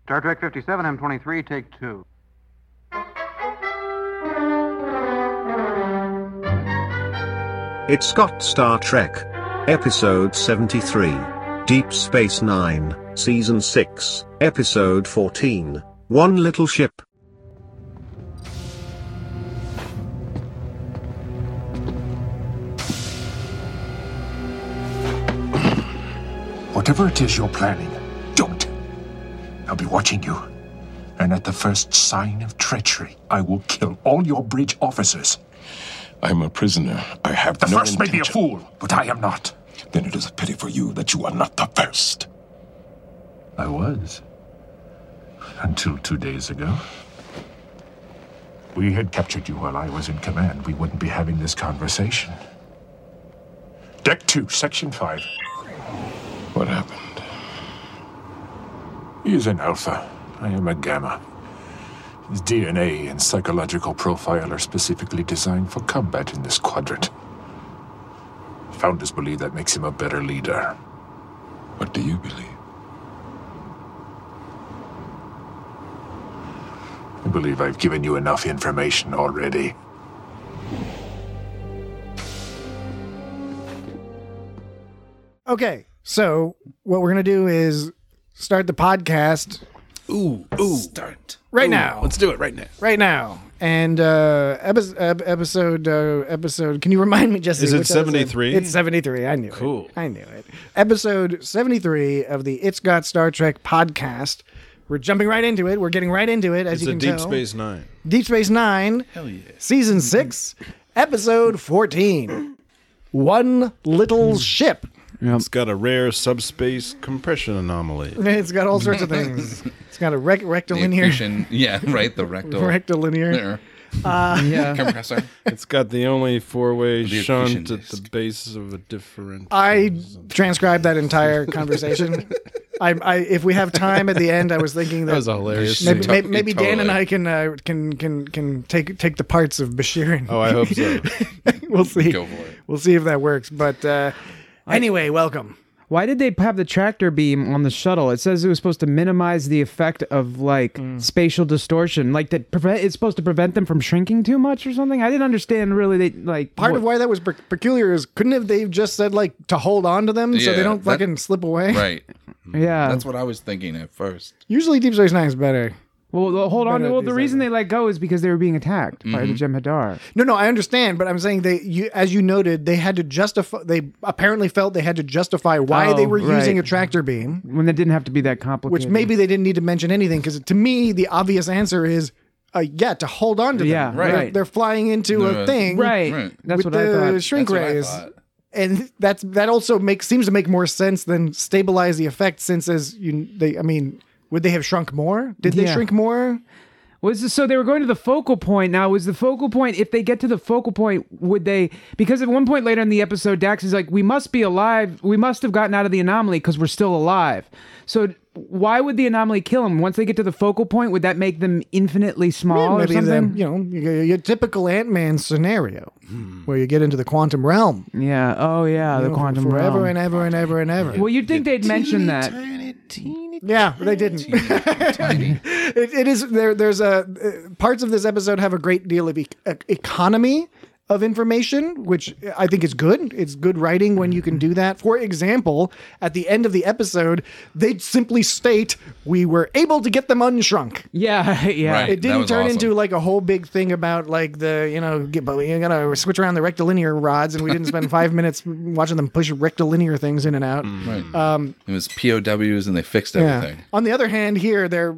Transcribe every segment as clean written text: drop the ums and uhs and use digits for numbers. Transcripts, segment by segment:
Star Trek 57, M23, take 2. It's got Star Trek. Episode 73. Deep Space Nine, Season 6, Episode 14, One Little Ship. Whatever it is you're planning, don't. I'll be watching you. And at the first sign of treachery, I will kill all your bridge officers. I'm a prisoner. I have The no first may be a intention. fool, but I am not. Then it is a pity for you that you are not the first. I was. Until 2 days ago. We had captured you while I was in command. We wouldn't be having this conversation. Deck 2, Section 5. What happened? He is an Alpha. I am a Gamma. His DNA and psychological profile are specifically designed for combat in this quadrant. Founders believe that makes him a better leader. What do you believe? I believe I've given you enough information already. Okay, so what we're going to do is start the podcast Start. right now. Let's do it right now. Right now. And episode, can you remind me, Jesse? Is it which episode? 73? It's 73. I knew Cool. it. I knew it. Episode 73 of the It's Got Star Trek podcast. We're jumping right into it. We're getting right into it, as It's you a can Deep tell. Space Nine. Deep Space Nine. Hell yeah. Season 6, episode 14. One Little Ship. It's got a rare subspace compression anomaly. It's got all sorts of things. It's got a rectilinear. Accretion, yeah, right. The Rectilinear. compressor. It's got the only four-way The shunt accretion at the disk. base of a different. I transcribed that entire conversation. If we have time at the end, I was thinking that, That was a hilarious. maybe, scene. maybe Dan and Totally. I can take the parts of Bashir and Oh, I hope so. we'll see. Go for it. We'll see if that works. But anyway, welcome. Why did they have the tractor beam on the shuttle? It says it was supposed to minimize the effect of like spatial distortion, like that. It's supposed to prevent them from shrinking too much or something. I didn't understand really. They like Part of why that was peculiar is couldn't have they just said like to hold on to them so they Yeah, don't that- fucking slip away? Right. Yeah. That's what I was thinking at first. Usually Deep Space Nine is better. Well, hold on. Better Well, the design. reason they let go is because they were being attacked by the Jem'Hadar. No, I understand, but I'm saying as you noted, they had to justify. They apparently felt they had to justify why they were using right. a tractor beam, When it didn't have to be that complicated. which maybe they didn't need to mention anything. Because to me, the obvious answer is, to hold on to them. Yeah, right. They're flying into a thing, Right. Right. That's with what I the thought. shrink That's what I rays, thought. and that also seems to make more sense than stabilize the effect. Since would they have shrunk more? Did they Yeah. shrink more? So they were going to the focal point. Now, was the focal point, if they get to the focal point, would they, because at one point later in the episode, Dax is like, we must be alive. We must have gotten out of the anomaly because we're still alive. So why would the anomaly kill them? Once they get to the focal point, would that make them infinitely small or Maybe something? your typical Ant-Man scenario, where you get into the quantum realm. Yeah. Oh, yeah. The know, quantum forever realm. and ever and ever and ever. Well, you'd think they'd mention that. Yeah, they didn't. Tiny. It is there's parts of this episode have a great deal of economy of information, which I think is good. It's good writing when you can do that. For example, at the end of the episode, they simply state we were able to get them unshrunk. Yeah. Yeah. Right. It That didn't was turn awesome. into like a whole big thing about like but we gotta switch around the rectilinear rods, and we didn't spend 5 minutes watching them push rectilinear things in and out. Right. It was POWs and they fixed everything. On the other hand, here they're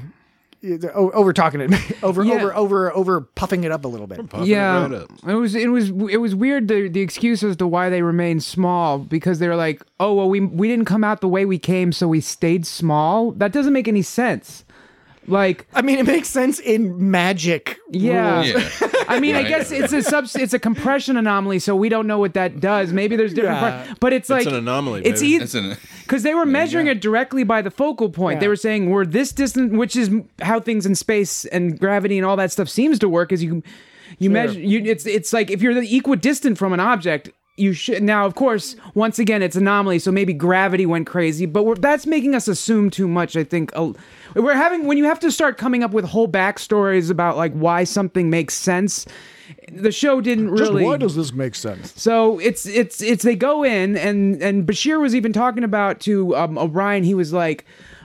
over talking it, over puffing it up a little bit. Yeah, it was weird the excuse as to why they remained small, because they were like, oh well, we didn't come out the way we came, so we stayed small. That doesn't make any sense. Like, I mean, it makes sense in magic. yeah, rules. Yeah. I mean, I Right. guess it's a compression anomaly, so we don't know what that does. Maybe there's different parts, but it's like an anomaly, It's baby. either because they were measuring it directly by the focal point. Yeah. They were saying we're this distant, which is how things in space and gravity and all that stuff seems to work. Is you measure it's like if you're equidistant from an object, you should now. Of course, once again, it's anomaly, so maybe gravity went crazy, but that's making us assume too much. I think when you have to start coming up with whole backstories about like why something makes sense. The show didn't really. Just why does this make sense? So it's they go in and Bashir was even talking about to O'Brien. He was like,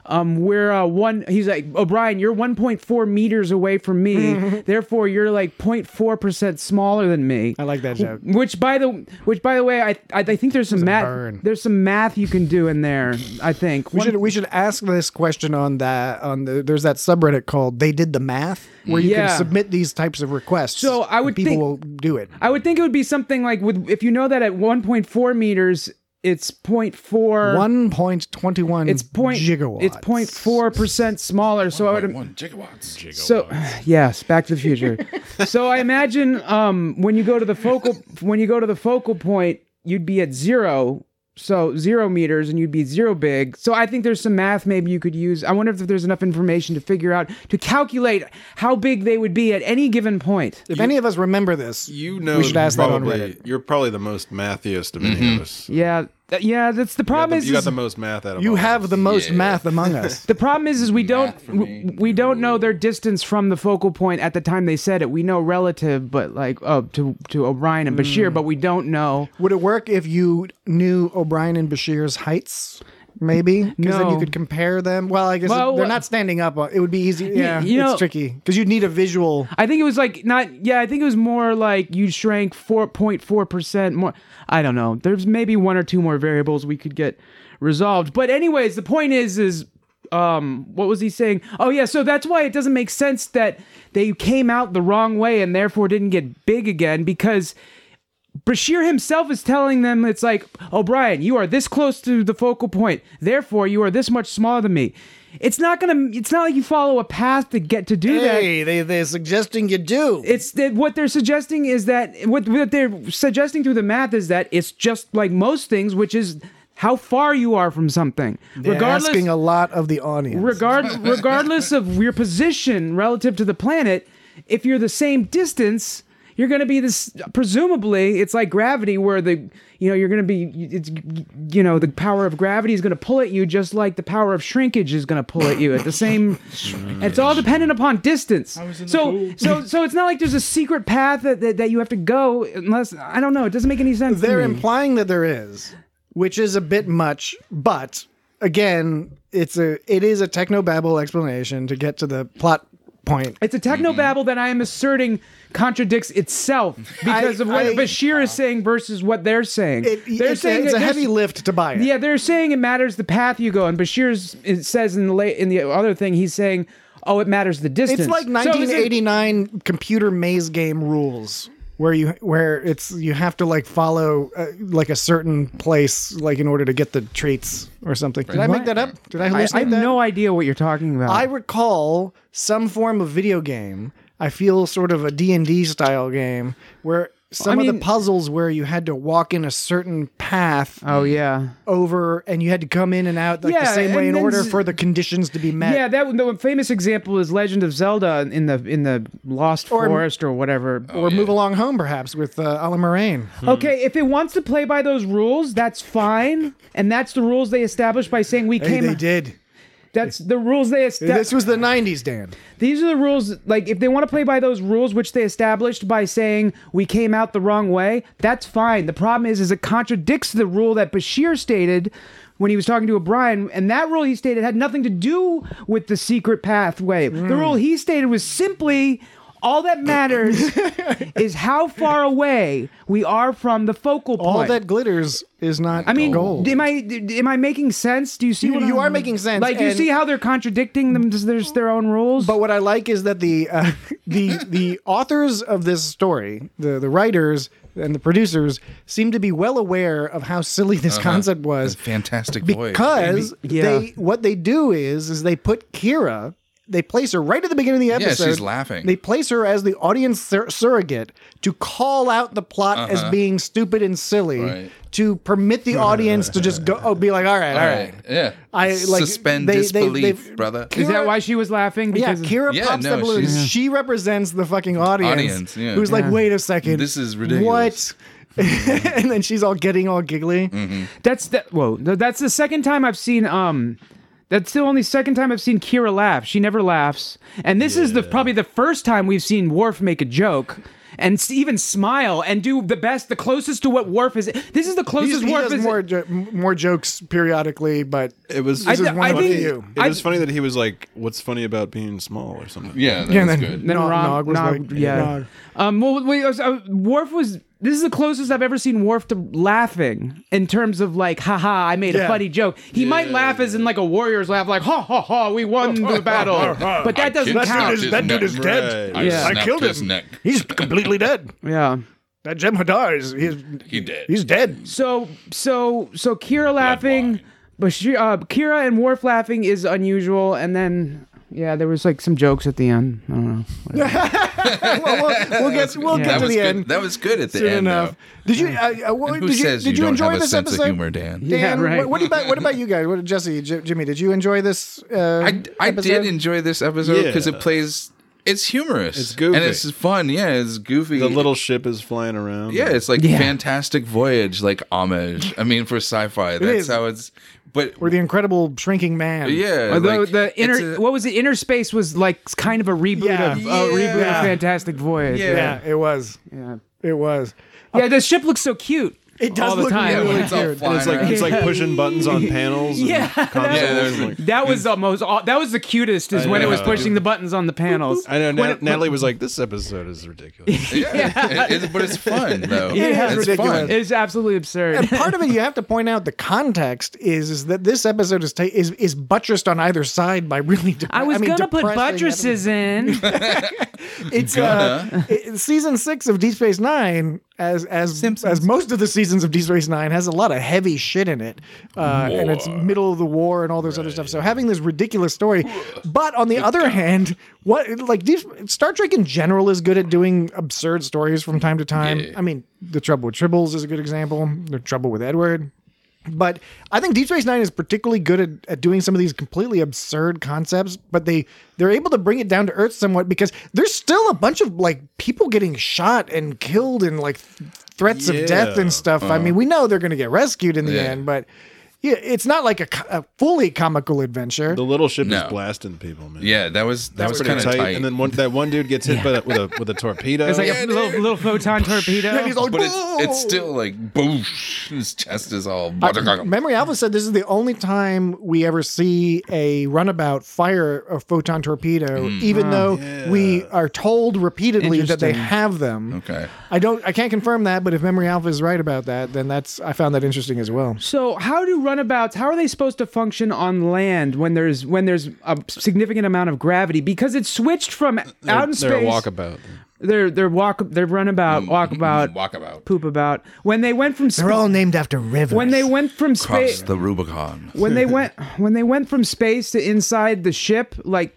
he's like, O'Brien, you're 1.4 meters away from me. Therefore, you're like 0.4% smaller than me. I like that joke. Which by the way, I think there's some math. burn. There's some math you can do in there. I think We should ask this question on there's that subreddit called They Did the Math, where you Yeah. can submit these types of requests. So I would people think- will do it. I would think it would be something like if you know that at 1.4 meters, it's 0.4. 1.21 It's gigawatts. It's 0.4% smaller. So I would 1 gigawatts. So yes, Back to the Future. So I imagine when you go to the focal point, you'd be at 0. So 0 meters, and you'd be 0 big. So I think there's some math maybe you could use. I wonder if there's enough information to figure out to calculate how big they would be at any given point. If any of us remember this, You know, we should ask that on probably, Reddit. You're probably the most mathiest of any of us. Yeah, that's the problem. You got is the most math out of You all have of the us. most Yeah. math among us. The problem is we don't Math for me. we don't know their distance from the focal point at the time they said it. We know relative, but like to O'Brien and Bashir, but we don't know. Would it work if you knew O'Brien and Bashir's heights? Maybe because then you No. could compare them. Well, I guess Well, they're not standing up. It would be easy. Yeah, you know- it's tricky because you'd need a visual. I think it was like not. Yeah, I think it was more like you shrank 4.4% more. I don't know. There's maybe one or two more variables we could get resolved. But anyways, the point is what was he saying? Oh yeah, so that's why it doesn't make sense that they came out the wrong way and therefore didn't get big again, because Bashir himself is telling them, it's like, O'Brien, you are this close to the focal point, therefore you are this much smaller than me. It's not like you follow a path to get to do that. They're suggesting you do. It's that what they're suggesting is that what they're suggesting through the math is that it's just like most things, which is how far you are from something. They're asking a lot of the audience. Regardless of your position relative to the planet, if you're the same distance, you're going to be this. Presumably, it's like gravity, where you're going to be. It's the power of gravity is going to pull at you, just like the power of shrinkage is going to pull at you at the same. And it's all dependent upon distance. So it's not like there's a secret path that you have to go, unless I don't know. It doesn't make any sense. They're to me. implying that there is, which is a bit much, but again, it is a technobabble explanation to get to the plot point. It's a technobabble that I am asserting contradicts itself because of what Bashir is saying versus what they're saying. It's a heavy lift to buy it. Yeah, they're saying it matters the path you go, and it says in the other thing he's saying, oh, it matters the distance. It's like 1989 computer maze game rules. Where you have to like follow like a certain place like in order to get the treats or something. Did I make that up? Did I hallucinate I have that? no idea what you're talking about. I recall some form of video game. I feel sort of a D&D style game where some of the puzzles where you had to walk in a certain path oh yeah over and you had to come in and out like the same way in order for the conditions to be met. Yeah, the famous example is Legend of Zelda in the Lost Forest or whatever. Or Move Along Home perhaps with Alan Moraine. Okay, if it wants to play by those rules, that's fine. And that's the rules they established by saying They did. That's the rules they established. This was the 90s, Dan. These are the rules. Like, if they want to play by those rules, which they established by saying we came out the wrong way, that's fine. The problem is it contradicts the rule that Bashir stated when he was talking to O'Brien, and that rule he stated had nothing to do with the secret pathway. The rule he stated was simply all that matters is how far away we are from the focal point. All that glitters is not gold. Am I making sense? Do you see what you are making sense? Like, you see how they're contradicting them? There's their own rules. But what I like is that the authors of this story, the writers and the producers, seem to be well aware of how silly this concept was. Fantastic voice. Because what they do is they put Kira. They place her right at the beginning of the episode. Yeah, she's laughing. They place her as the audience surrogate to call out the plot as being stupid and silly, to permit the audience to just be like, all right. Yeah. Suspend disbelief, brother. Is that why she was laughing? Because Kira pops the balloon. She represents the fucking audience yeah. who's like, wait a second. This is ridiculous. What? and then she's all getting all giggly. That's the second time I've seen that's the only second time I've seen Kira laugh. She never laughs. And this is probably the first time we've seen Worf make a joke and even smile and do the closest to what Worf is. This is the closest He Worf does is. more jokes periodically, but It was. this is I one of think- you. It was funny that he was like, "What's funny about being small?" or something. Yeah, that Yeah, was and then good. Then Nog was Nog, like, yeah. Worf was. This is the closest I've ever seen Worf to laughing in terms of like, haha, I made a Yeah. funny joke. He might laugh as in like a warrior's laugh, like, ha ha ha, we won the battle. But that doesn't That count. That dude is dead. Right. Yeah. I snapped killed his him. neck. He's completely dead. Yeah. That Jem'Hadar He did. He's dead. So Kira laughing, but Kira and Worf laughing is unusual, and then there was like some jokes at the end. I don't know. We'll get to That was the good. end That was good at the soon end. enough. Though. Did you? Who Did you? says Did you you don't enjoy have a this sense episode? of humor, Dan? Dan, Yeah, right. what about you guys? Jesse, Jimmy, did you enjoy this? I episode? did enjoy this episode because Yeah. it plays. It's humorous. It's goofy. and it's fun. Yeah, it's goofy. The little ship is flying around. Yeah, it's like Yeah. Fantastic Voyage, like homage. I mean, for sci-fi, that's is. how it's. But Or the Incredible Shrinking Man. yeah, Although like, the it's inner a- what was it? Inner Space was like kind of a reboot Yeah. of Yeah. Fantastic Voyage. Yeah. Yeah, it was. Yeah. It was. Yeah, the ship looks so cute. It does all the look time. really when it's all cute. flying It's like around. it's like pushing buttons on panels. And Yeah. consoles. Yeah, there's Like- That was the most. That was the cutest. Is I when it was know. pushing the buttons on the panels. I know. Natalie was like, "This episode is ridiculous." yeah, but it's fun though. Yeah, it's ridiculous. fun. It's absolutely absurd. And part of it, you have to point out the context is that this episode is buttressed on either side by really. I was gonna put depressing buttresses in. It's season 6 of Deep Space Nine, as most of the seasons of Deep Space Nine, has a lot of heavy shit in it, and it's middle of the war and all this other stuff. So having this ridiculous story, but on the other hand, Star Trek in general is good at doing absurd stories from time to time. Yeah. I mean, The Trouble with Tribbles is a good example. The Trouble with Edward. But I think Deep Space Nine is particularly good at doing some of these completely absurd concepts, but they're able to bring it down to earth somewhat because there's still a bunch of like people getting shot and killed and like threats of death and stuff. I mean, we know they're going to get rescued in the end, but yeah, it's not like a fully comical adventure. The little ship No. is blasting people, man. Yeah, that was Pretty kind of tight. And then that one dude gets hit with a torpedo. It's like a little photon torpedo. And he's like, but "Whoa!" it's still like boosh. His chest is all. Memory Alpha said this is the only time we ever see a runabout fire a photon torpedo, even though we are told repeatedly that they Interesting. have them. Okay. I can't confirm that, but if Memory Alpha is right about that, then I found that interesting as well. So how are they supposed to function on land when there's a significant amount of gravity? Because it's switched from out in space. They're a walkabout. They're runabout, Walkabout. poop about. When they went from They're all named after rivers. when they went from Cross space the Rubicon. when they went from space to inside the ship, like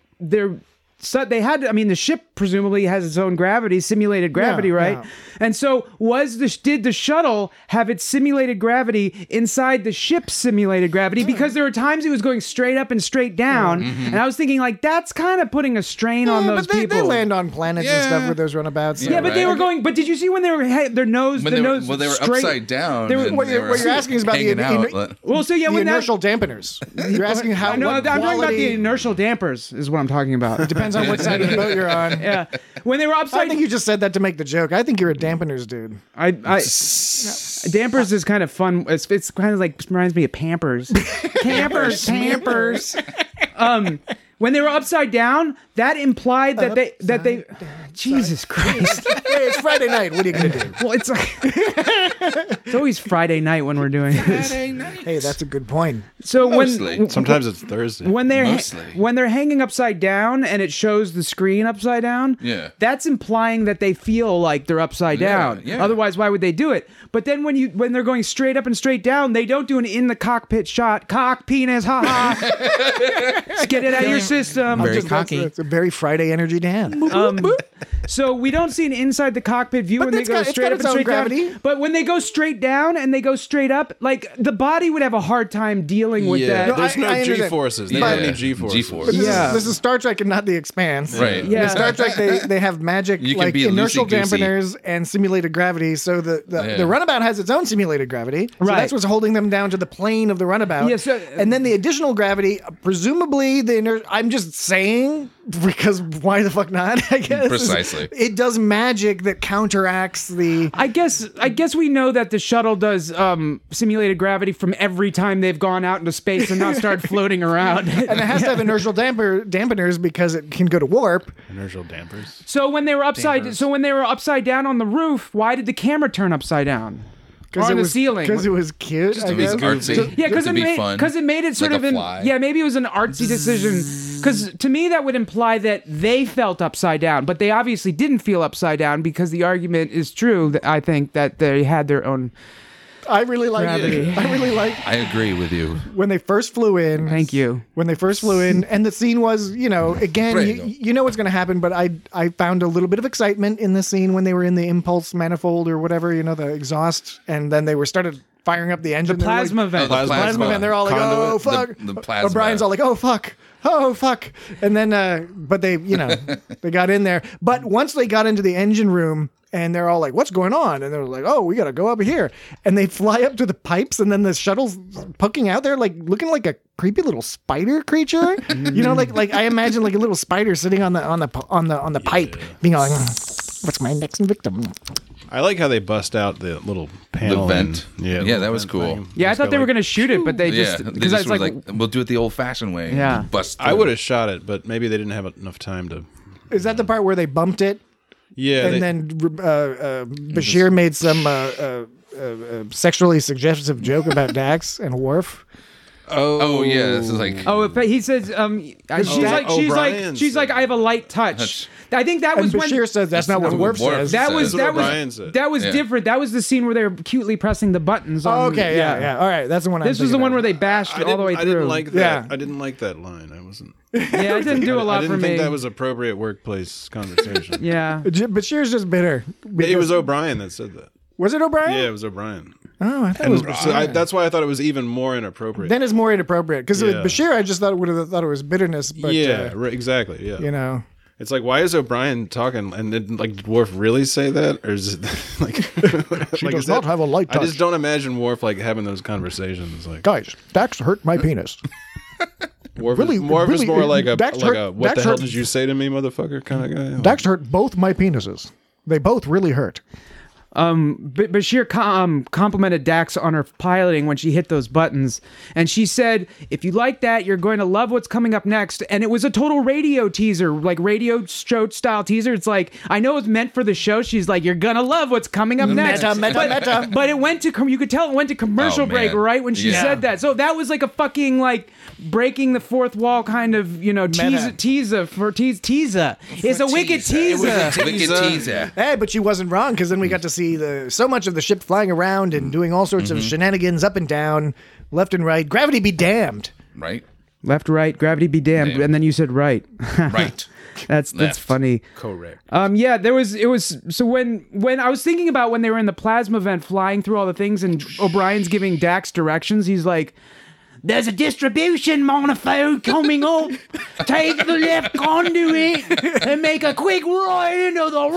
they had. I mean, the ship presumably has its own gravity, simulated gravity, right? yeah. And so, did the shuttle have its simulated gravity inside the ship's simulated gravity? Because there were times it was going straight up and straight down, and I was thinking, like, that's kind of putting a strain on those but they people. land on planets and stuff with those runabouts. yeah, but they right. were going. But did you see when they were their nose? When the they were, nose well, they were straight, upside down. They were- and What they were you're asking is about the hanging out. Well, so yeah, the when inertial dampeners. You're asking how. I'm what talking about the quality- inertial dampers. Is what I'm talking about. Depends on what side of the boat you're on. Yeah, when they were I upside. think you just said that to make the joke. I think you're a dampeners dude. Dampers is kind of fun. It's kind of like reminds me of Pampers. Pampers. When they were upside down, that implied that they. Jesus Christ! Hey, it's Friday night. What are you gonna do? Well, it's like it's always Friday night when we're doing this. Hey, that's a good point. So Mostly. Sometimes it's Thursday. when they're Mostly. when they're hanging upside down and it shows the screen upside down, Yeah. that's implying that they feel like they're upside down. yeah. Otherwise, why would they do it? But then when they're going straight up and straight down, they don't do an in the cockpit shot. Cock penis, ha ha. Just get it out of your system. Very Just- cocky. It's a very Friday energy Dan. So we don't see an inside the cockpit view But when they it's go got- it's straight got up its and own straight gravity. down. But when they go straight down and they go straight up, like the body would have a hard time dealing with Yeah, that. there's I no understand. G-forces. They Yeah. don't need G-forces. G-force. But Yeah. this is Star Trek and not The Expanse. Right. Yeah. In Star Trek, they have magic You can like be inertial loosey-goosey. dampeners and simulated gravity. So Yeah. the runabout has its own simulated gravity. So Right. that's what's holding them down to the plane of the runabout. Yeah, so- and then the additional gravity, presumably I'm just saying because why the fuck not? I guess Precisely. It does magic that counteracts the. I guess we know that the shuttle does simulated gravity from every time they've gone out into space and not started floating around. And it has to have inertial dampeners because it can go to warp. Inertial dampers. So when they were upside down on the roof, why did the camera turn upside down? Or on the ceiling? Because it was cute. I It was guess. artsy. Yeah, because to it be made fun. because it made it sort Like of a an fly. yeah, maybe it was an artsy decision. Because to me that would imply that they felt upside down, but they obviously didn't feel upside down because the argument is true. That I think that they had their own. I really like Gravity. it. I really like I agree with you. when they first flew in. Thank you. When they first flew in, and the scene was, again, you know what's going to happen, but I found a little bit of excitement in the scene when they were in the impulse manifold or whatever, the exhaust, and then they started firing up the engine. The plasma They're vent. like, plasma vent. They're all like, Conduit. oh fuck. The plasma. O'Brien's all like, oh fuck, and then, but they, they got in there. But once they got into the engine room. And they're all like, what's going on? And they're like, oh, we got to go over here. And they fly up to the pipes, and then the shuttle's poking out there, like looking like a creepy little spider creature. Like I imagine like a little spider sitting on the pipe, being like, what's my next victim? I like how they bust out the little panel. The vent. And, Yeah, little that was vent cool. thing. Yeah, I Just thought go they were like- going to shoot it, but they Yeah, just they because I just was were like, we'll do it the old-fashioned way. Yeah. Bust. I would have shot it, but maybe they didn't have enough time to. Is that the part where they bumped it? Yeah, And then Bashir made some sexually suggestive joke about Dax and Worf. Oh yeah, this is like. oh, but he says, she's like, I have a light touch. I think that And was when Bashir says that's not what Worf says. that was That's what O'Brien said. that was Yeah. different. That was the scene where they were cutely pressing the buttons. On, Oh, okay, yeah. All right, that's the one. This was the one where they bashed all the way through. I didn't like that. Yeah. I didn't like that line. I wasn't. Yeah, it didn't do a lot I didn't for think me. that was appropriate workplace conversation. Yeah. Bashir's just bitter. It was O'Brien that said that. Was it O'Brien? Yeah, it was O'Brien. Oh, I thought it was And Bashir. that's why I thought it was even more inappropriate. Then it's more inappropriate because with Yeah. Bashir, I just would have thought it was bitterness. But yeah, right, exactly. Yeah, it's like, why is O'Brien talking? And then, did Worf really say that, or is it like She like, does is not that- have a light I touch. just don't imagine Worf having those conversations. Like Guys, Dax hurt my penis. Worf, really- is, Worf is really, more like a Dax like hurt- a what Dax the hell hurt- did you say to me, motherfucker kind of guy. Dax hurt both my penises. They both really hurt. Bashir complimented Dax on her piloting when she hit those buttons, and she said, "If you like that, you're going to love what's coming up next." And it was a total radio teaser, like radio show style teaser. It's like, I know it's meant for the show. She's like, "You're gonna love what's coming up next." Meta. But it went to you could tell it went to commercial Oh, break man. right when she Yeah. said that. So that was like a fucking like breaking the fourth wall kind of teaser. It's a wicked teaser. Wicked teaser. Hey, but she wasn't wrong because then we got to see so much of the ship flying around and doing all sorts of shenanigans up and down, left and right. Gravity be damned. Right. Left, right, gravity be damned, Damn. and then you said right. Right. That's Left. funny. Correct. Yeah, it was so when I was thinking about when they were in the plasma vent flying through all the things and O'Brien's giving Dax directions, he's like, "There's a distribution manifold coming up. Take the left conduit and make a quick right into the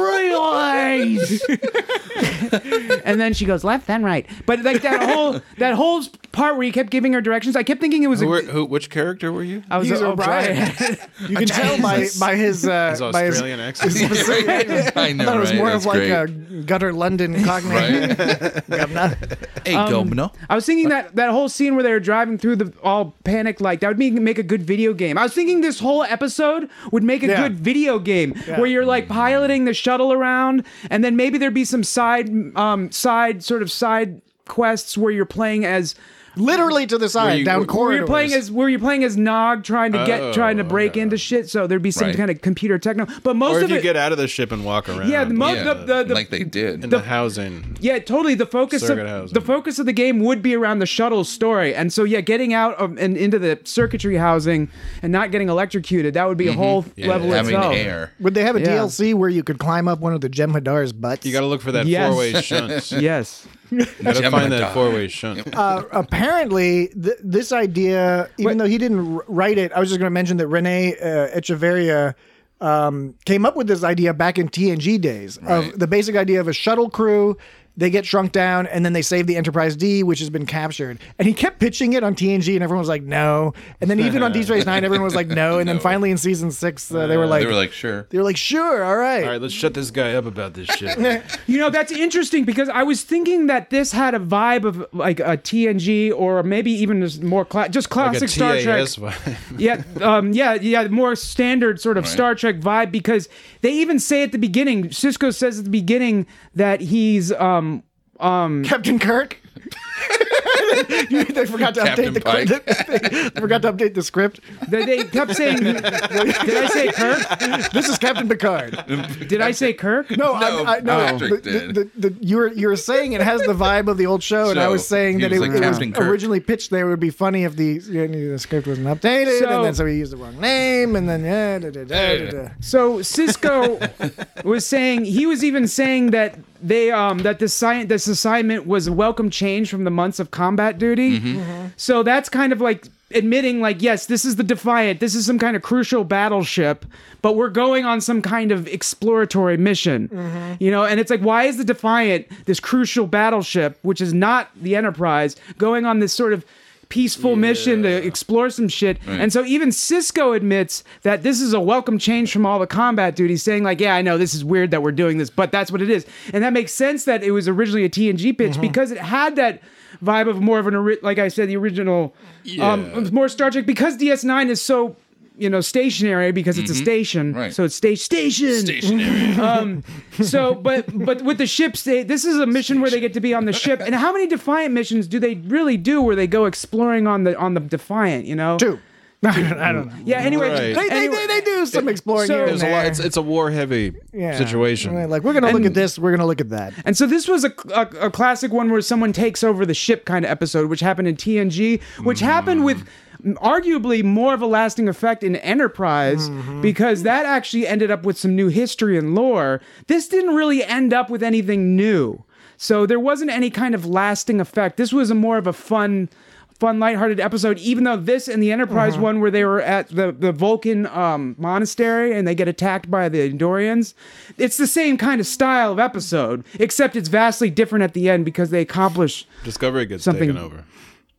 relays." And then she goes left, then right. But like that whole part where he kept giving her directions, I kept thinking it was Which character were you? I was He's O'Brien. You can tell by his His Australian accent. I know, I thought it was right? more That's of like great. a gutter London cockney. Right. Governor. Hey, Governor. I was thinking that whole scene where they were driving through the all panicked, like that would make a good video game. I was thinking this whole episode would make a Yeah. good video game where you're like piloting the shuttle around, and then maybe there'd be some side quests where you're playing as literally to the side, you- down were corridors. Were you playing as Nog trying to break into shit? So there'd be some Right. kind of computer techno. But most Or if of you it, get out of the ship and walk around. yeah, the like they did. in the housing. yeah, totally. The focus Circuit housing. the focus of the game would be around the shuttle story, and so yeah, getting out and into the circuitry housing and not getting electrocuted, that would be a whole level Having itself. air. Would they have a Yeah. DLC where you could climb up one of the Jem'Hadar's butts? You got to look for that Yes. four-way shunt. Yes. Got to find that Jem'Hadar. four-way shunt. Apparently, this idea, even though he didn't write it, I was just going to mention that Rene Echeverria came up with this idea back in TNG days Right. of the basic idea of a shuttle crew. They get shrunk down, and then they save the Enterprise D, which has been captured. And he kept pitching it on TNG, and everyone was like, no. And then even on Deep Space Nine, everyone was like, no. And then finally in season 6, they were like, sure. sure, all right. All right, let's shut this guy up about this shit. You know, that's interesting because I was thinking that this had a vibe of like a TNG or maybe even just more just Like a classic Star Trek. TAS vibe. Yeah, more standard sort of Right. Star Trek vibe because they even say at the beginning, Cisco says at the beginning that he's Captain Kirk. They forgot to Captain update they forgot to update the script. they kept saying, did I say Kirk? This is Captain Picard. Did I say Kirk? No, No, Patrick did. You were saying it has the vibe of the old show, and I was saying he that was it like was Captain Kirk. originally pitched there. It would be funny if the script wasn't updated, So- and then so he used the wrong name, and then So Cisco was saying he was even saying that they that this assignment was a welcome change from the months of combat duty. So that's kind of like admitting like, yes, this is the Defiant, this is some kind of crucial battleship, but we're going on some kind of exploratory mission. You know, and it's like, why is the Defiant, this crucial battleship, which is not the Enterprise, going on this sort of peaceful mission to explore some shit? And so even Cisco admits that this is a welcome change from all the combat duties, saying like, yeah, I know this is weird that we're doing this, but that's what it is. And that makes sense that it was originally a TNG pitch because it had that vibe of more of like I said, the original more Star Trek, because DS9 is so, you know, stationary because it's a station. Right. So it's station. Stationary. So, but with the ships, this is a mission where they get to be on the ship. And how many Defiant missions do they really do where they go exploring on the Defiant? You know, 2. I don't know. Yeah. Anyway, Right. They do some exploring So- here and There's a lot. there. It's a war-heavy situation. Right, like we're gonna look at this, we're gonna look at that. And so this was a classic one where someone takes over the ship kind of episode, which happened in TNG, which happened with arguably more of a lasting effect in Enterprise because that actually ended up with some new history and lore. This didn't really end up with anything new. So there wasn't any kind of lasting effect. This was a more of a fun, lighthearted episode, even though this and the Enterprise one where they were at the Vulcan monastery and they get attacked by the Andorians, it's the same kind of style of episode, except it's vastly different at the end because they accomplish Discovery gets Something- taken over.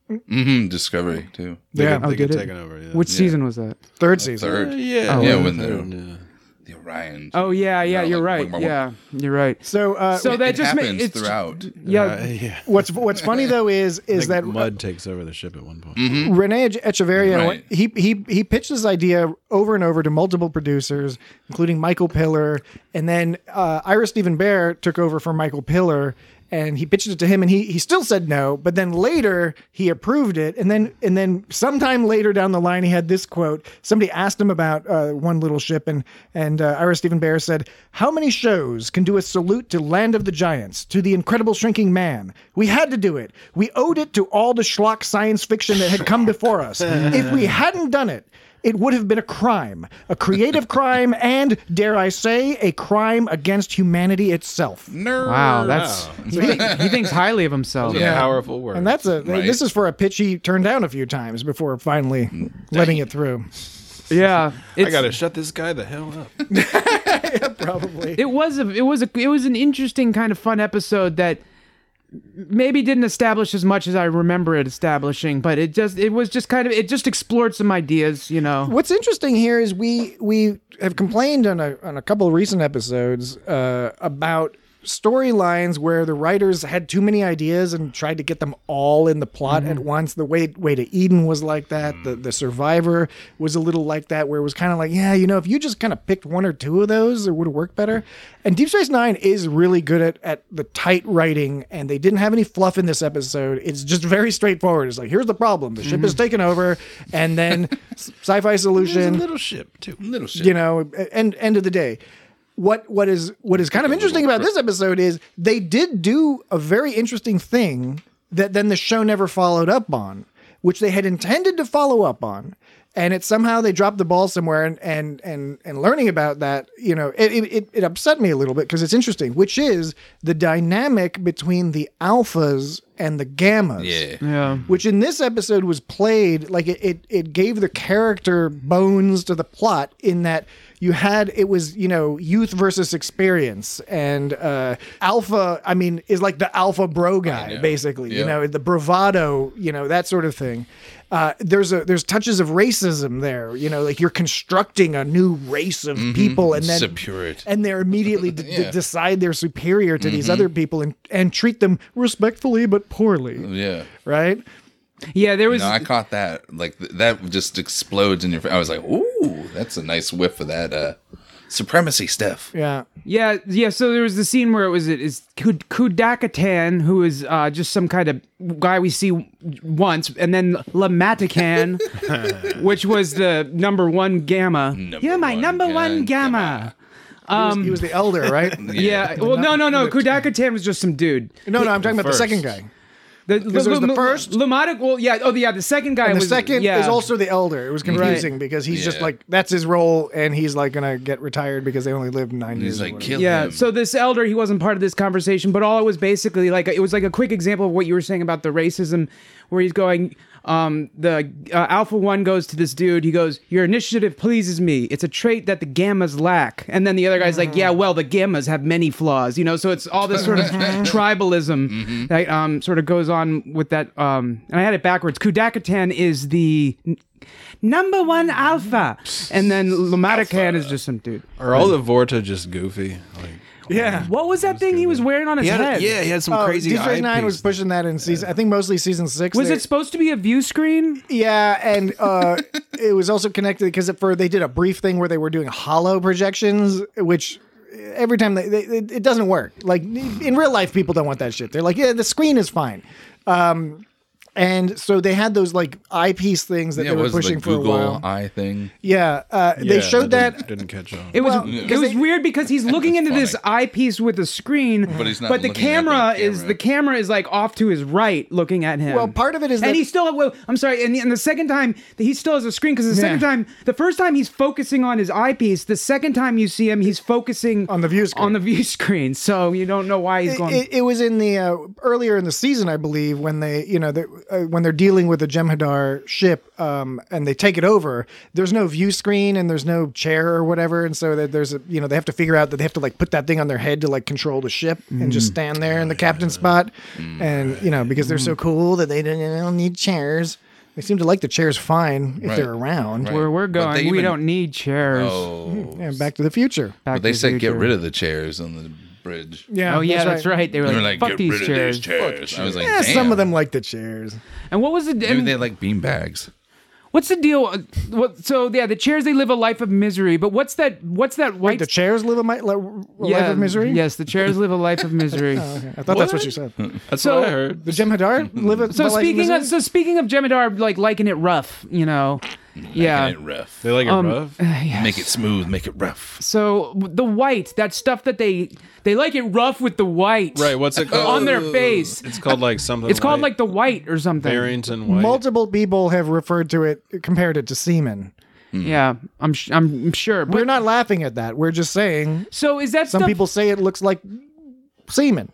Discovery too. They Yeah. get, Oh, they get did it? taken over. Yeah. which season was that? Third season. Third. Yeah. Yeah, when Yeah. the Orions. Oh yeah, you're right. Yeah, you're right. So, So that it just happens it's throughout. Yeah, Yeah. what's funny though is I think that Mud takes over the ship at one point. Rene Echeverria, Right. he pitched this idea over and over to multiple producers, including Michael Piller, and then Ira Stephen Bear took over for Michael Piller, and he pitched it to him, and he still said no. But then later he approved it, and then sometime later down the line he had this quote. Somebody asked him about One Little Ship, and Ira Stephen Bear said, "How many shows can do a salute to Land of the Giants, to The Incredible Shrinking Man? We had to do it. We owed it to all the schlock science fiction that had come before us. If we hadn't done it, it would have been a crime, a creative crime, and, dare I say, a crime against humanity itself." Nerd. wow, that's he thinks highly of himself. Those are powerful words. And that's Right. this is for a pitch he turned down a few times before finally letting it through. Yeah, I gotta shut this guy the hell up. Probably. It was an interesting kind of fun episode that maybe didn't establish as much as I remember it establishing, but it just explored some ideas, you know. What's interesting here is we have complained on a couple of recent episodes about storylines where the writers had too many ideas and tried to get them all in the plot at once. The way to Eden was like that. The Survivor was a little like that, where it was kind of like, yeah, if you just kind of picked one or two of those, it would have worked better. And Deep Space Nine is really good at the tight writing, and they didn't have any fluff in this episode. It's just very straightforward. It's like, here's the problem. The ship is taken over, and then sci-fi solution. There's a little ship, too. Little shit. End of the day. What is kind of interesting about this episode is they did do a very interesting thing that then the show never followed up on, which they had intended to follow up on, and it somehow they dropped the ball somewhere. And learning about that, it upset me a little bit because it's interesting, which is the dynamic between the alphas and the gammas. Yeah. Which in this episode was played like it gave the character bones to the plot in that. It was youth versus experience, and alpha, is like the alpha bro guy, basically, the bravado, that sort of thing. There's touches of racism there, like you're constructing a new race of people, and then superiority. And they're immediately decide they're superior to these other people and treat them respectfully but poorly. Yeah. Right? Yeah, there was. I caught that. Like that just explodes in your face. I was like, "Ooh, that's a nice whiff of that supremacy stuff." Yeah. Yeah. So there was the scene where it's Kudakatan, who is just some kind of guy we see once, and then Lamatican, which was the number one gamma. You're my number one gamma. He was the elder, right? Yeah. Well, no. Kudakatan was just some dude. No, I'm talking about the second guy. Because it was the first. Lumatic, well, yeah. Oh, yeah. The second guy and the was. second is also the elder. It was confusing because he's just like, that's his role, and he's like going to get retired because they only lived 9 years. He's like, kill yeah. him. So this elder, he wasn't part of this conversation, but all it was basically like, it was like a quick example of what you were saying about the racism, where he's going, the Alpha 1 goes to this dude. He goes, "Your initiative pleases me. It's a trait that the gammas lack." And then the other guy's like, "Yeah, well, the gammas have many flaws." So it's all this sort of tribalism that sort of goes on with that. And I had it backwards. Kudakatan is the number one alpha, and then Lamatican is just some dude. Are all the Vorta just goofy? Yeah. What was that thing he was wearing on his head? He had some crazy Deep Space eyepiece. Nine was pushing that in season, I think mostly season 6. Was it supposed to be a view screen? Yeah, and it was also connected because they did a brief thing where they were doing hollow projections, which every time it doesn't work. Like in real life, people don't want that shit. They're like, yeah, the screen is fine. And so they had those like eyepiece things that they were pushing for a while. Google eye thing. Yeah, they showed that. Didn't catch on. It was weird because he's looking into this eyepiece with a screen, But he's not but the looking at the camera is like off to his right, looking at him. Well, part of it is and that he still. Well, I'm sorry, and the second time he still has a screen because the first time he's focusing on his eyepiece, the second time you see him, he's focusing on the view screen. On the view screen, so you don't know why he's going. It was in the earlier in the season, I believe, when they when they're dealing with the Jem'Hadar ship and they take it over, there's no view screen and there's no chair or whatever, and so that there's they have to figure out that they have to like put that thing on their head to like control the ship and just stand there in the captain's spot, and because they're so cool that they don't need chairs. They seem to like the chairs fine if they're around. Right. Where we're going, we don't need chairs. Oh. Yeah, Back to the Future. But they said get rid of the chairs on the bridge. Yeah. Oh yeah, that's right. They were like, "Fuck get these rid chairs." of these chairs. I was like, Yeah, damn. some of them like the chairs. And what was the? Maybe they like bean bags. What's the deal? So yeah, the chairs, they live a life of misery. But what's that white? Wait, the chairs live a life of misery? Yes, the chairs live a life of misery. Okay. I thought that's what you said. That's So- what I heard. The Jem'Hadar live a So life speaking of Jem'Hadar, like liking it rough, yeah. Making it rough. They like it rough. Yes. Make it smooth. Make it rough. So the white, that stuff that they like it rough with the white, Right, what's it called? on their face. It's called like something. It's called like the white or something. Barrington White. Multiple people have compared it to semen. Yeah, I'm sure. But We're not laughing at that. We're just saying so is that some stuff? people say it looks like semen.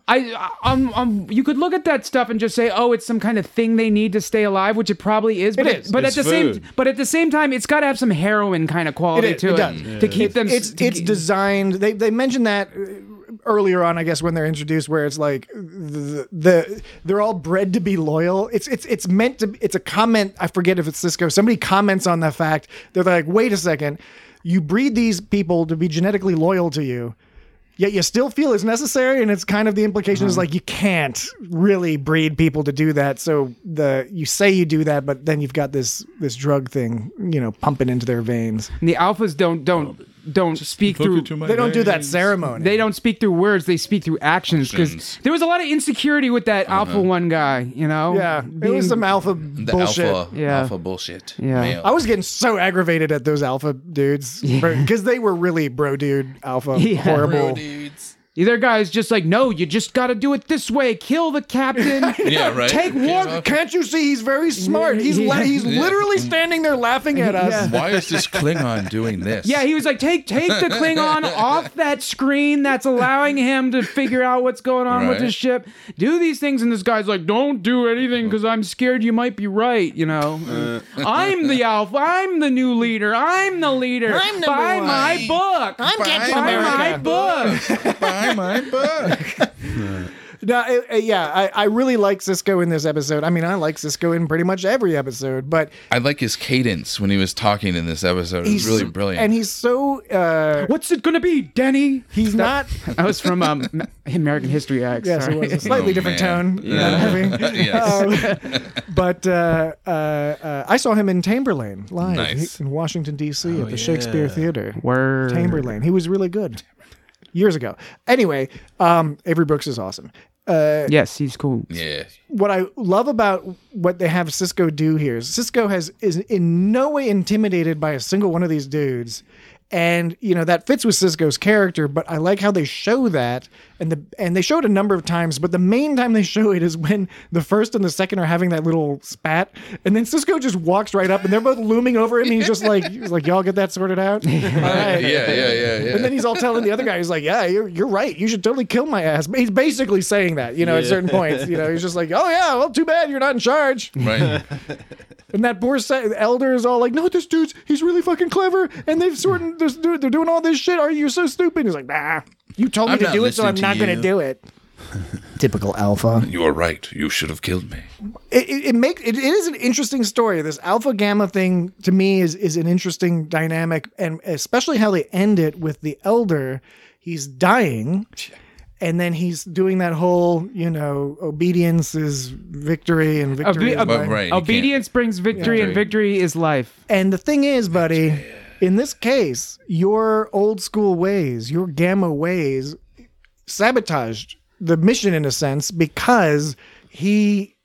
You could look at that stuff and just say, oh, it's some kind of thing they need to stay alive, which it probably is. But It is. But It's at the same time, it's got to have some heroin kind of quality It to it does. to keep them. It's designed. They mentioned that earlier on, I guess, when they're introduced, where it's like they're all bred to be loyal. It's meant to. It's a comment. I forget if it's Cisco. Somebody comments on the fact. They're like, wait a second, you breed these people to be genetically loyal to you. yet you still feel it's necessary, and it's kind of the implication is like you can't really breed people to do that. So you say you do that, but then you've got this drug thing, pumping into their veins. And the alphas don't speak through. They don't do that ceremony. They don't speak through words. They speak through actions, because there was a lot of insecurity with that alpha one guy. Yeah, it was some alpha bullshit. Alpha bullshit. Yeah. Male. I was getting so aggravated at those alpha dudes because they were really bro dude alpha horrible. Bro dudes. Either guy's just like, no, you just got to do it this way. Kill the captain. Yeah, right. Take one. Can't you see he's very smart? He's literally standing there laughing at us. Why is this Klingon doing this? Yeah, he was like, take the Klingon off that screen that's allowing him to figure out what's going on with his ship. Do these things, and this guy's like, don't do anything because I'm scared you might be right. I'm the alpha. I'm the new leader. I'm the leader. I'm number Buy one. my book. I'm Captain Buy America. my book. Buy my book. No, I really like Sisko in this episode. I mean, I like Sisko in pretty much every episode, but I like his cadence when he was talking in this episode. It was really brilliant. And he's so What's it gonna be, Denny? he's not. That was from American History X. Yes, it was a slightly different tone. In that movie. Yes. But I saw him in Tamberlane live Nice. in Washington D.C. at the Shakespeare Theater. Word. Tamberlane. He was really good years ago. Anyway, Avery Brooks is awesome. Yes, he's cool. Yeah. What I love about what they have Sisko do here is Sisko is in no way intimidated by a single one of these dudes. And, that fits with Sisko's character, but I like how they show that. And they show it a number of times, but the main time they show it is when the first and the second are having that little spat. And then Sisko just walks right up and they're both looming over him. And he's like, y'all get that sorted out? All right. Yeah. And then he's all telling the other guy, he's like, yeah, you're right. You should totally kill my ass. But he's basically saying that, at certain points. He's just like, oh, yeah, well, too bad you're not in charge. Right. And that poor elder is all like, no, he's really fucking clever. And they're doing all this shit. You're so stupid. He's like, nah, you told me I'm to not do it, so I'm listening not to going to you. do it. Typical alpha. You are right. You should have killed me. It is an interesting story. This alpha gamma thing to me is an interesting dynamic, and especially how they end it with the elder. He's dying, and then he's doing that whole, obedience is victory, and victory is life. Right. Obedience brings victory, and victory is life. And the thing is, buddy, in this case, your old school ways, your gamma ways, sabotaged the mission in a sense, because he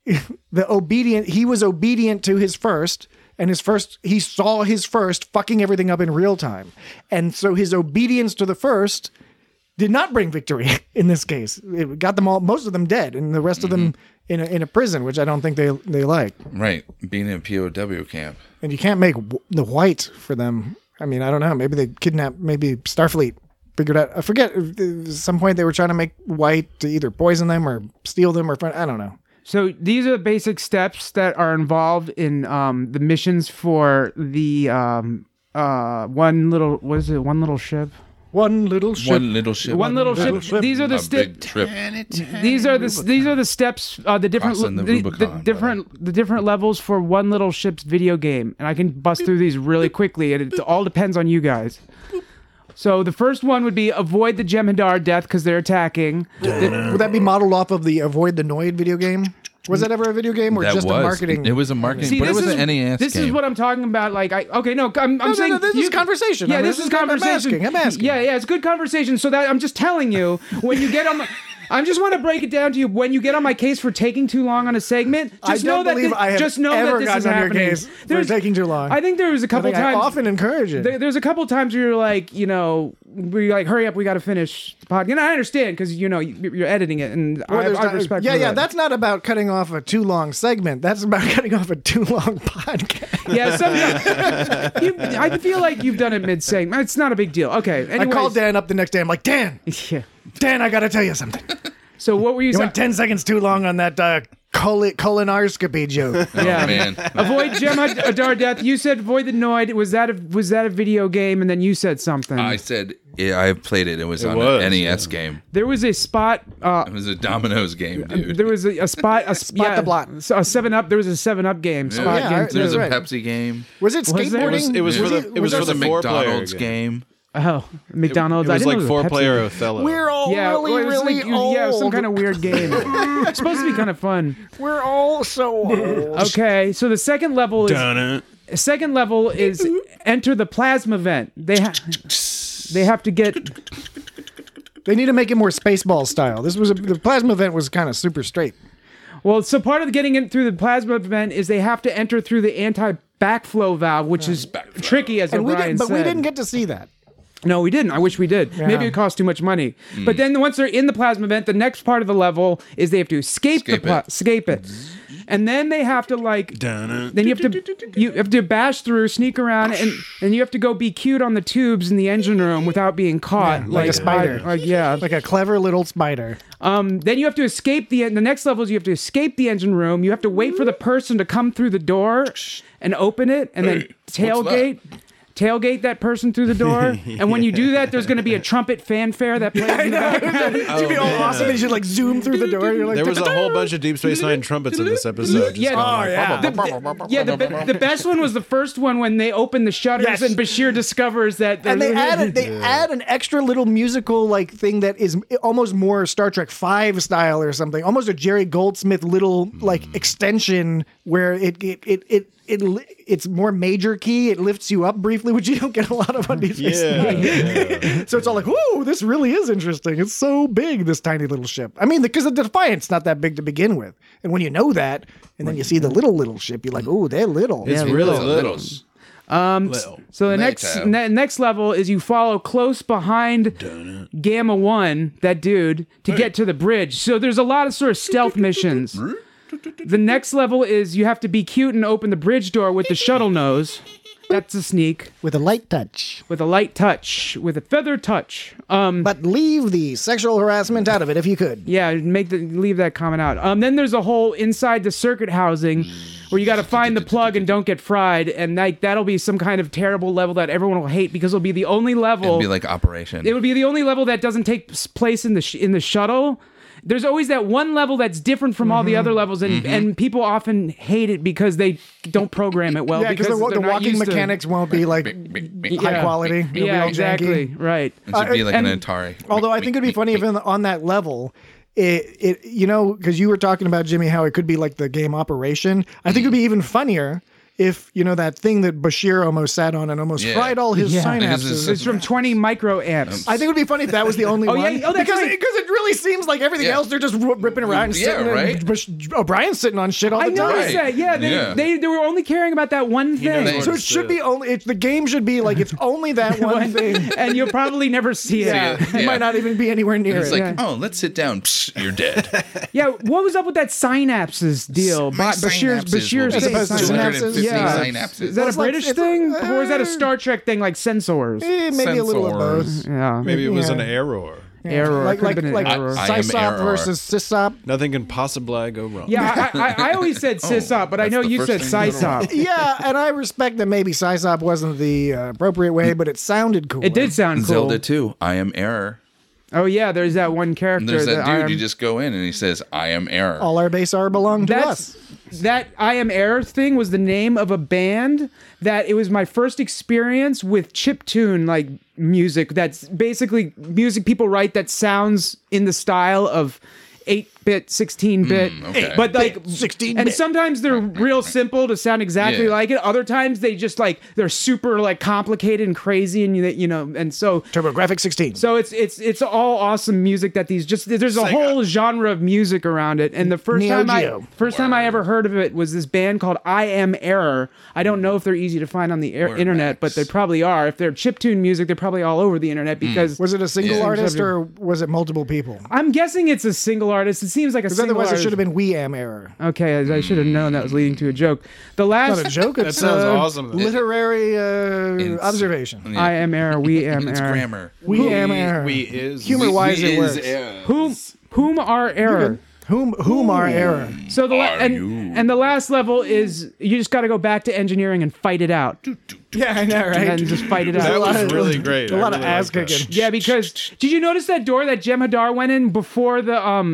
was obedient to his first, and he saw his first fucking everything up in real time. And so his obedience to the first did not bring victory in this case. It got them most of them dead, and the rest of them in a prison, which I don't think they like. Right. Being in a POW camp. And you can't make the white for them. I mean, I don't know. Maybe they kidnapped, maybe Starfleet figured out. I forget. At some point they were trying to make white to either poison them or steal them, or I don't know. So these are the basic steps that are involved in the missions for the one little ship. One little ship. One little ship. One little ship. ship. These are the A big trip. These are the steps. The different Crossing the Rubicon, the different levels for one little ship's video game, and I can bust through these really quickly, and it all depends on you guys. So the first one would be avoid the Jem'Hadar death because they're attacking. Would that be modeled off of the Avoid the Noid video game? Was that ever a video game or That just was. a marketing? It was a marketing, but it was an NES This game. is what I'm talking about. Like, I'm saying this is conversation. Yeah, I mean, this is conversation. I'm asking. Yeah, it's good conversation. So that I'm just telling you when you get on. I just want to break it down to you. When you get on my case for taking too long on a segment, just know that this is on happening. your case for taking too long. I think there was a couple I times. often encourage it. There's a couple times where you're like, we like, hurry up, we got to finish the podcast. And I understand because you're editing it, and I respect. Yeah. That's not about cutting off a too long segment. That's about cutting off a too long podcast. Yeah, sometimes I feel like you've done it mid segment. It's not a big deal. Okay. I called Dan up the next day. I'm like, Dan, Yeah. I got to tell you something. So what were you You saying? went 10 seconds too long on that colonoscopy joke. Yeah, man. Avoid Jem'Hadar death. You said avoid the Noid. Was that a video game? And then you said something. I said, yeah, I played it. It was on was, an NES game. There was a spot. It was a Domino's game, dude. There was a spot. the block. So a 7-Up. There was a 7-Up game. Spot Yeah, game. I- too. There was a right. Pepsi game. Was it Was there? skateboarding? It was for the There was a four-player McDonald's game. game. Oh, McDonald's. It I was didn't like know it was a Pepsi. 4-player Othello. We're all Well, it was really like, old. Yeah, some kind of weird game. It's supposed to be kind of fun. We're all so old. Okay, so the second level is Dun-dun. enter the plasma vent. They have to get. They need to make it more Spaceball style. The plasma vent was kind of super straight. Well, so part of getting in through the plasma vent is they have to enter through the anti-backflow valve, which is tricky, as O'Brien said. But we didn't get to see that. No, we didn't. I wish we did. Yeah. Maybe it cost too much money. But then once they're in the plasma vent, the next part of the level is they have to escape it. And then they have to then you have to bash through, sneak around, and you have to go be cute on the tubes in the engine room without being caught, like a spider. Like a clever little spider. then you have to escape the next level is you have to escape the engine room. You have to wait for the person to come through the door and open it, and then tailgate that person through the door. And when you do that, there's going to be a trumpet fanfare that plays in the background. It'd be all awesome. You should zoom through the door. You're like, There was a whole bunch of Deep Space Nine trumpets in this episode. The best one was the first one when they open the shutters and Bashir discovers that. And they add an extra little musical thing that is almost more Star Trek V style or something, almost a Jerry Goldsmith little extension where it's more major key. It lifts you up briefly, which you don't get a lot of on Deep Space Nine. So it's all like, whoa, this really is interesting. It's so big, this tiny little ship. I mean, because the Defiant's not that big to begin with. And when you know that, and then you see the little ship, you're like, oh, they're little. It's really little. So the next level is you follow close behind Gamma 1, that dude, to get to the bridge. So there's a lot of sort of stealth missions. The next level is you have to be cute and open the bridge door with the shuttle nose. That's a sneak. With a light touch. With a feather touch. But leave the sexual harassment out of it if you could. Yeah, leave that comment out. Then there's a whole inside the circuit housing where you got to find the plug and don't get fried, and that'll be some kind of terrible level that everyone will hate because it'll be the only level. It'll be like Operation. It would be the only level that doesn't take place in the shuttle. There's always that one level that's different from all the other levels, and people often hate it because they don't program it well. Yeah, because the walking mechanics won't be high quality. It'll be all exactly, janky. Right. It should be like an Atari. Although I think it'd be funny if on that level, because you were talking about, Jimmy, how it could be like the game Operation. I think it'd be even funnier if, that thing that Bashir almost sat on and almost fried all his synapses. It's from 20 microamps. I think it would be funny if that was the only one. That's because right. it really seems like everything else, they're just ripping around and sitting and O'Brien's sitting on shit all the time. I noticed that. Yeah, they were only caring about that one thing. So it should be only, the game should be like, it's only that one thing. And you'll probably never see it. It might not even be anywhere near it. It's like, oh, let's sit down. Psh, you're dead. What was up with that synapses deal? Bashir's synapses. Is that a British thing? Or is that a Star Trek thing like sensors? Maybe a little of both. Yeah. Maybe it was an error. Error. Like error. Sysop versus Sysop. Nothing can possibly go wrong. Yeah, I always said Sysop, but I know you said Sysop. Yeah, and I respect that maybe Sysop wasn't the appropriate way, but it sounded cool. It did sound cool. Zelda 2, I am Error. Oh yeah, there's that one character. And there's that dude, you just go in and he says, I am Error. All our base are belong to us. That I Am Error thing was the name of a band that it was my first experience with chiptune music. That's basically music people write that sounds in the style of 8-bit, 16-bit, okay. but 16-bit. And sometimes they're real simple to sound exactly like it. Other times they just they're super complicated and crazy, and and so TurboGrafx 16. So it's all awesome music that there's a whole genre of music around it. And the first time I ever heard of it was this band called I Am Error. I don't know if they're easy to find on the internet, but they probably are. If they're chiptune music, they're probably all over the internet because was it a single artist or was it multiple people? I'm guessing it's a single artist. It seems like a single otherwise artist. It should have been We Am Error. Okay, I should have known that was leading to a joke. The last not a joke. That sounds awesome. Literary observation. Yeah. I am error. We am it's error. Grammar. We am error. We is. Humor-wise, it works. Whom are error? Whom are error? So and the last level is you just got to go back to engineering and fight it out. Yeah, I know, right? And just fight it out. That was really great. A lot of ass kicking. Yeah, because did you notice that door that Jem'Hadar went in before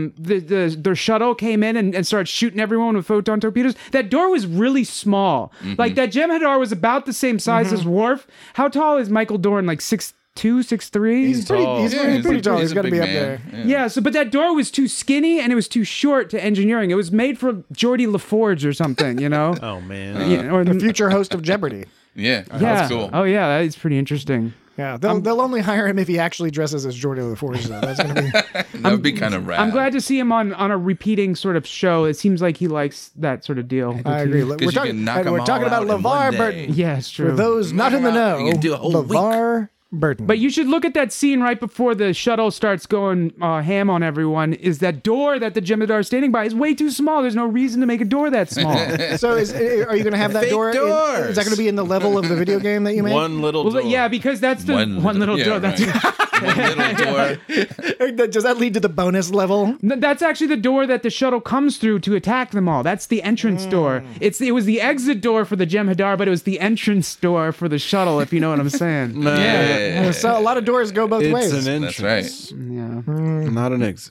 their shuttle came in and started shooting everyone with photon torpedoes? That door was really small. Like that Jem'Hadar was about the same size as Worf. How tall is Michael Dorn? 6'3", 6'2", 6'3". He's pretty tall. He's pretty tall. He's got to be up there. Yeah. So, but that door was too skinny and it was too short to engineering. It was made for Geordie LaForge or something, you know? Oh man. Yeah, or The future host of Jeopardy. Yeah, yeah. that's cool. Oh yeah, that is pretty interesting. Yeah, they'll only hire him if he actually dresses as Geordie LaForge. Though. That's gonna be. That would be kind of rad. I'm glad to see him on a repeating sort of show. It seems like he likes that sort of deal. I agree. We're you talking, can knock 'em we're talking all about out in one LeVar day. Burton. Yeah, it's true. For those not in the know, You can do a whole LeVar Burton. But you should look at that scene right before the shuttle starts going ham on everyone. Is that door that the Jem'Hadar is standing by is way too small. There's no reason to make a door that small. So are you going to have that Fake door? doors. Is that going to be in the level of the video game that you made? One little Well, door. yeah, because that's the one little door. Right. That's One little door. Does that lead to the bonus level? That's actually the door that the shuttle comes through to attack them all. That's the entrance door. It was the exit door for the Jem'Hadar, but it was the entrance door for the shuttle, if you know what I'm saying. Yeah. So a lot of doors go both It's ways. an That's entrance. right. Yeah. Not an exit.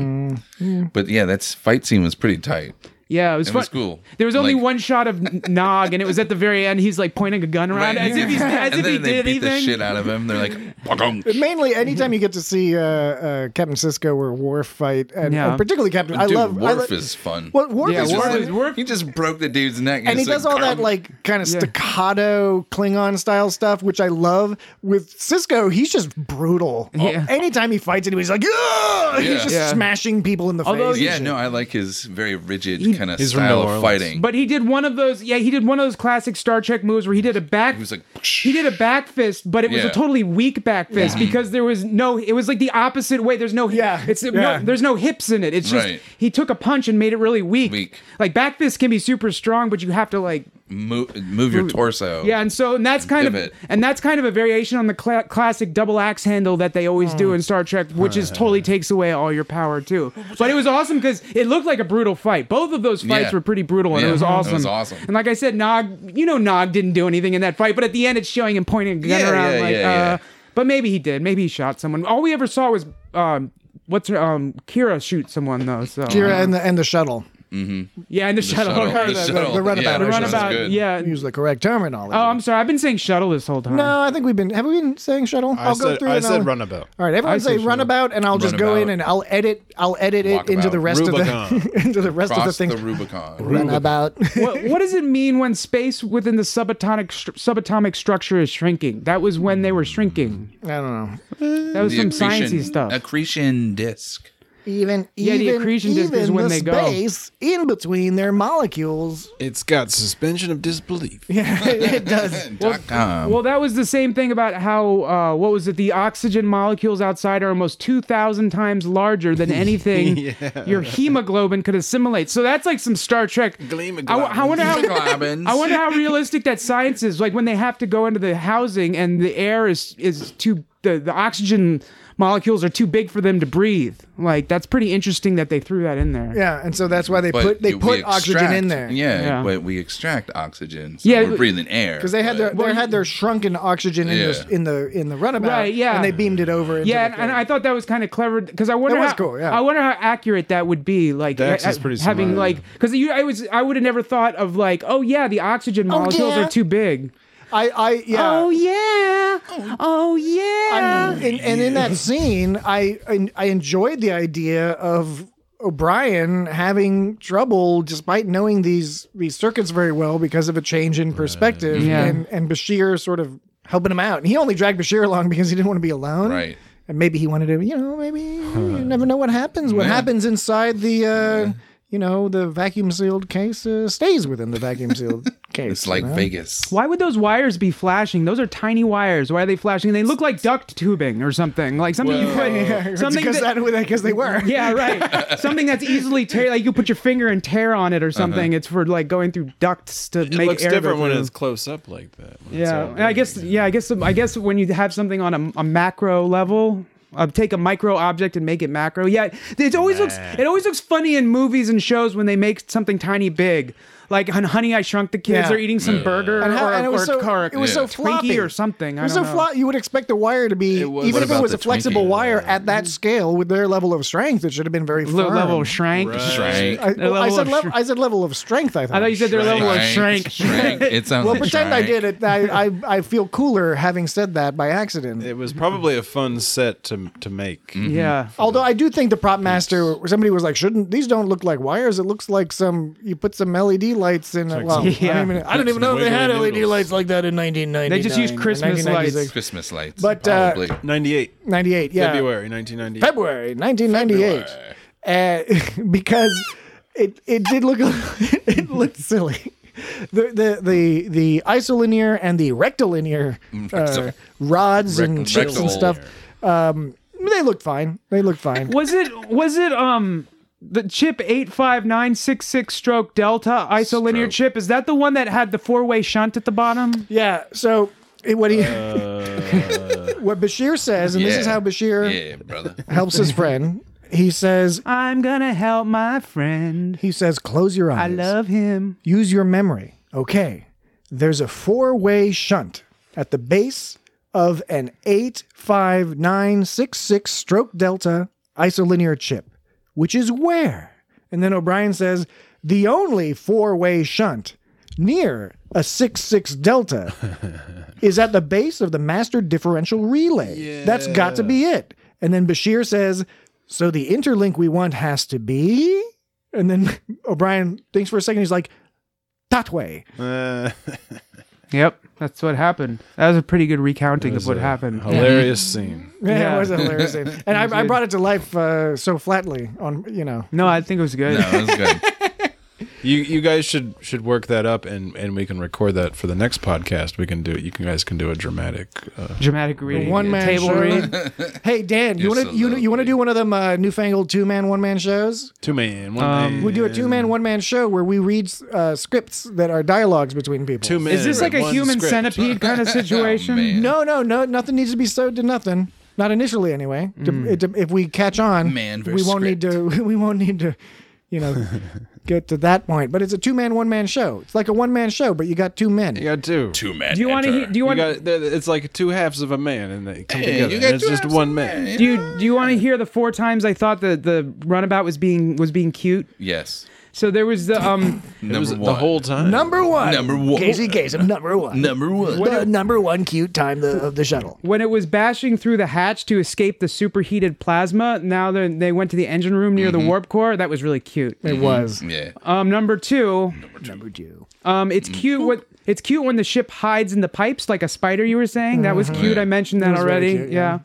But yeah, that fight scene was pretty tight. Yeah, it was It fun. was cool. There was only Like- one shot of Nog, and it was at the very end. He's like pointing a gun around as if, and he then they did beat the anything. shit out of him. They're like, "Bogum." Mainly, anytime you get to see Captain Sisko or Worf fight, and Yeah. particularly Captain, I Dude, love Worf is fun. Well, Worf Yeah, is Worf fun. is- Worf- He just broke the dude's neck, And he just does all that "Grum." like kind of Yeah. staccato Klingon style stuff, which I love. With Sisko, he's just brutal. Yeah. Anytime he fights anybody, he's like, "Ugh!" He's Yeah. just Yeah. smashing people in the Although face. Yeah, and no, shit. I like his very rigid kind of He's from New style of Orleans. fighting. But he did one of those. Yeah, he did one of those classic Star Trek moves where he did a back. He was like, He did a back fist, but it was a Yeah. totally weak back fist because there was no. It was like the opposite way. There's no. Yeah. It's Yeah. No, there's no hips in it. It's just Right. he took a punch and made it really weak. Weak. Like back fist can be super strong, but you have to like. move your torso. Yeah, and that's kind Pivot. of a variation on the classic double axe handle that they always do in Star Trek, which is totally takes away all your power too. But it was awesome because it looked like a brutal fight. Both of those fights Yeah. were pretty brutal, and Yeah, it was awesome. it was awesome. And like I said, Nog didn't do anything in that fight, but at the end, it's showing him pointing a gun Yeah, around. yeah, like, yeah. But maybe he did. Maybe he shot someone. All we ever saw was Kira shoot someone though. So Kira and the shuttle. yeah, and the shuttle. The runabout. The I should runabout. good. Yeah. Use the correct terminology. Oh, I'm sorry. I've been saying shuttle this whole time. No, I think have we been saying shuttle? I said and I'll- runabout. All right, everyone I say say runabout, and I'll just go in and I'll edit it into Walkabout. the rest Rubicon. of the into the rest of the Cross things. the Rubicon. Runabout. what does it mean when space within the subatomic structure is shrinking? That was when they were shrinking. I don't know. That was The some sciencey stuff. Accretion disk. Even the accretion disk is when the they go. space in between their molecules. It's got suspension of disbelief. Yeah, it does. .com. Well, that was the same thing about how what was it? The oxygen molecules outside are almost 2,000 times larger than anything your hemoglobin could assimilate. So that's like some Star Trek. I wonder how. Hemoglobins. I wonder how realistic that science is. Like when they have to go into the housing and the air is too the oxygen molecules are too big for them to breathe. Like that's pretty interesting that they threw that in there. Yeah, and so that's why they But put we oxygen extract- in there. Yeah, Yeah. but we extract oxygen. So Yeah, we're breathing air. Because they had their shrunken oxygen in the runabout, Right, yeah. and they beamed it over. Into Yeah, the and I thought that was kind of clever because I wonder It was how cool, yeah. I wonder how accurate that would be. Like Dax is pretty having smart. like because I would have never thought of like the oxygen molecules yeah. are too big. I yeah. Oh yeah. And in that scene, I enjoyed the idea of O'Brien having trouble despite knowing these circuits very well because of a change in perspective, Yeah. and Bashir sort of helping him out. And he only dragged Bashir along because he didn't want to be alone. Right. And maybe he wanted to, maybe you never know what happens. What happens inside the the vacuum sealed case stays within the vacuum sealed case. It's like Vegas. Why would those wires be flashing? Those are tiny wires. Why are they flashing? They look like duct tubing or something. Like something you put something because they were. yeah, right. Something that's easily like you put your finger and tear on it or something. It's for like going through ducts to It make looks air different go when through. it's close up like that. When it's Yeah, all and I guess when you have something on a macro level, take a micro object and make it macro. Yeah, it always looks funny in movies and shows when they make something tiny big. like on Honey, I Shrunk the Kids. Yeah. They're eating some burger And or it was so Twinkie floppy or something. It was so flat. You would expect the wire to be, was- even What if it about was the a flexible Twinkie? wire at that scale with their level of strength, it should have been very firm. Level of shrank. Shrank. I said level of strength. I thought. I thought you said their level of Shrank. shrink. It sounds Well, like pretend I shrank. did it. I feel cooler having said that by accident. It was probably a fun set to make. Yeah. Although I do think the prop master, somebody was like, "Shouldn't these don't look like wires? It looks like you put some LED lights in." Well, Yeah. I don't even know if they had Wiggly LED noodles. lights like that in 1999. They just used Christmas lights. Christmas lights. But, probably. 98. 98, yeah. February 1998. February 1998. Because it did look it looked silly. The isolinear and the rectilinear rods and chips and stuff. They looked fine. Was it the chip 85966 stroke delta isolinear Stroke. chip? Is that the one that had the 4-way shunt at the bottom? Yeah. So what Bashir says, and this is Yeah. how Bashir Yeah, brother. helps his friend. He says, I'm gonna help my friend. close your eyes. I love him. Use your memory. Okay. There's a 4-way shunt at the base of an 85966 stroke delta isolinear chip, which is where? And then O'Brien says, the only 4-way shunt near a 66 delta is at the base of the master differential relay. That's got to be it. And then Bashir says, so the interlink we want has to be? And then O'Brien thinks for a second. He's like, that way. Yep, that's what happened. That was a pretty good recounting of what happened. Hilarious scene. Yeah, Yeah. it was a hilarious scene. And I brought it to life so flatly on, No, I think it was good. No, that was good. You guys should work that up and we can record that for the next podcast. We can do it. You guys can do a dramatic. Dramatic reading. one-man table show. read. Hey, Dan, you You're want so to you want to do one of them newfangled 2-man, 1-man shows? 2-man, 1-man. We do a 2-man, 1-man show where we read scripts that are dialogues between people. 2 men. Is this like a one human script. centipede kind of situation? man. No, nothing needs to be sewed to nothing. Not initially, anyway. If we catch on, Man we versus won't need to. We won't need to, get to that point. But it's a 2-man, 1-man show. It's like a 1-man show, but you got 2 men. You got 2. 2 men. Do you want to? Do you You want? got, it's like 2 halves of a man, and they come Hey, together. you got and it's 2 just halves one of man. Do you want to hear the 4 times I thought the runabout was being cute? Yes. So there was the It was Number the one. whole time. Number one. Number one. Casey Kasem, number one. Number one. The number one cute time of the shuttle. when it was bashing through the hatch to escape the superheated plasma. Now they went to the engine room near the warp core. That was really cute. It was. Yeah. Number two. Number 2. It's cute. It's cute when the ship hides in the pipes like a spider. You were saying that was cute. I mentioned that was very already. cute, yeah.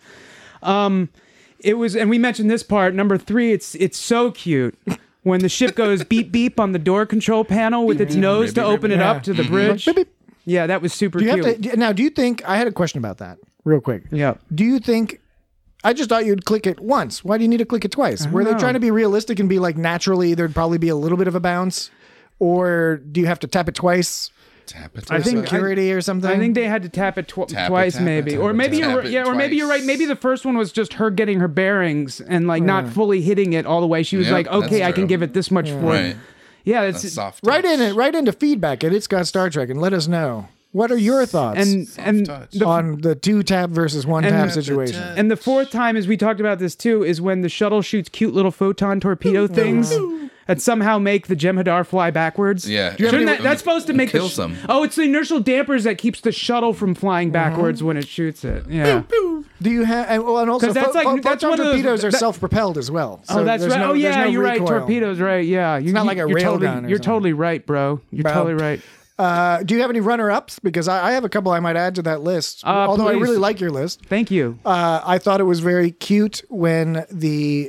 It was, and we mentioned this part. Number 3. It's so cute when the ship goes beep beep on the door control panel with its nose to open it up to the bridge. Beep, beep. Yeah, that was super Do you cute. have to now? Do you think I had a question about that? Real quick. Yeah. Do you think? I just thought you'd click it once. Why do you need to click it twice? Were they know. trying to be realistic and be like naturally there'd probably be a little bit of a bounce, or do you have to tap it twice Tap it. for security or something? I think they had to tap it twice, tap it, maybe, tap or it, maybe tap you're it yeah, or maybe you're right. twice. Maybe the first one was just her getting her bearings and like not fully hitting it all the way. She was Yep, like, okay, that's I can true. give it this much force. Right. Yeah, A it's soft Write touch. into feedback at It's Got Star Trek and let us know what are your thoughts and touch. on the 2-tap versus 1-tap And- situation. And the 4th time, as we talked about this too, is when the shuttle shoots cute little photon torpedo things that somehow make the Jem'Hadar fly backwards. Yeah. Shouldn't that's supposed to make the Kills them. Oh, it's the inertial dampers that keeps the shuttle from flying backwards when it shoots it. Yeah. Do you have and also 'Cause that's like- that's photon one of those- torpedoes are that- self-propelled as well. Oh, So that's there's right. no- Oh, there's yeah, no you're right. recoil. Torpedoes, right? Yeah, it's not like a you're rail totally, gun or You're something. totally right, bro. You're Bro. totally right. Do you have any runner-ups? Because I have a couple I might add to that list. Although I please. really like your list. Thank you. I thought it was very cute when the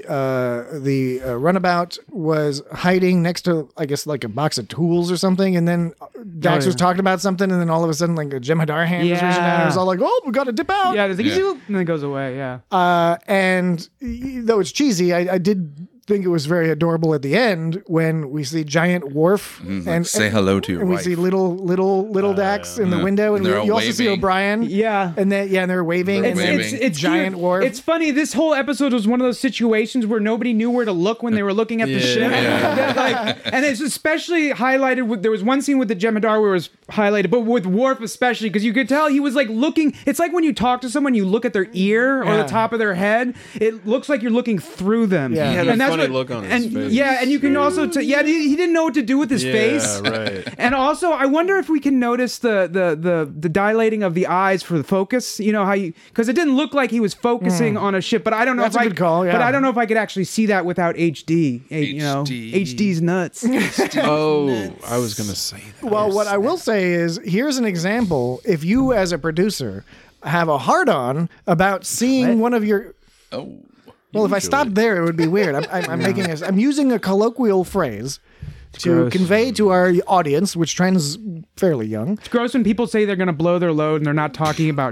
runabout was hiding next to, I guess, like a box of tools or something, and then Dax yeah. was talking about something, and then all of a sudden, like a Jem'Hadar hand was reaching down, and it was all like, "Oh, we got to dip out." Yeah, there's like, Yeah. and then it goes away. Yeah. And though it's cheesy, I did think it was very adorable at the end when we see giant Worf and say hello to your and wife. we see little Dax in the window, and They're all you also see waving. O'Brien. Yeah. and then and they're waving. They're and then waving. It's giant cute. Worf. It's funny. This whole episode was one of those situations where nobody knew where to look when they were looking at the ship. And it's especially highlighted with, there was one scene with the Jem'Hadar where it was highlighted, but with Worf especially, because you could tell he was like looking. It's like when you talk to someone, you look at their ear or the top of their head. It looks like you're looking through them. Yeah. He had a and that's funny what, look on his and, face. Yeah, and you can also he didn't know what to do with his face. right. And also, I wonder if we can notice the dilating of the eyes for the focus. You know how because it didn't look like he was focusing on a ship, but I don't know That's if a good call, yeah. But I don't know if I could actually see that without HD. You know, HD. HD's nuts. Oh, I was gonna say that. Well, what I will say is, here's an example. If you, as a producer, have a hard-on about seeing one of your... Oh. Well, if I stopped there, it would be weird. I'm using a colloquial phrase to gross. convey to our audience, which trends fairly young. It's gross when people say they're going to blow their load and they're not talking about,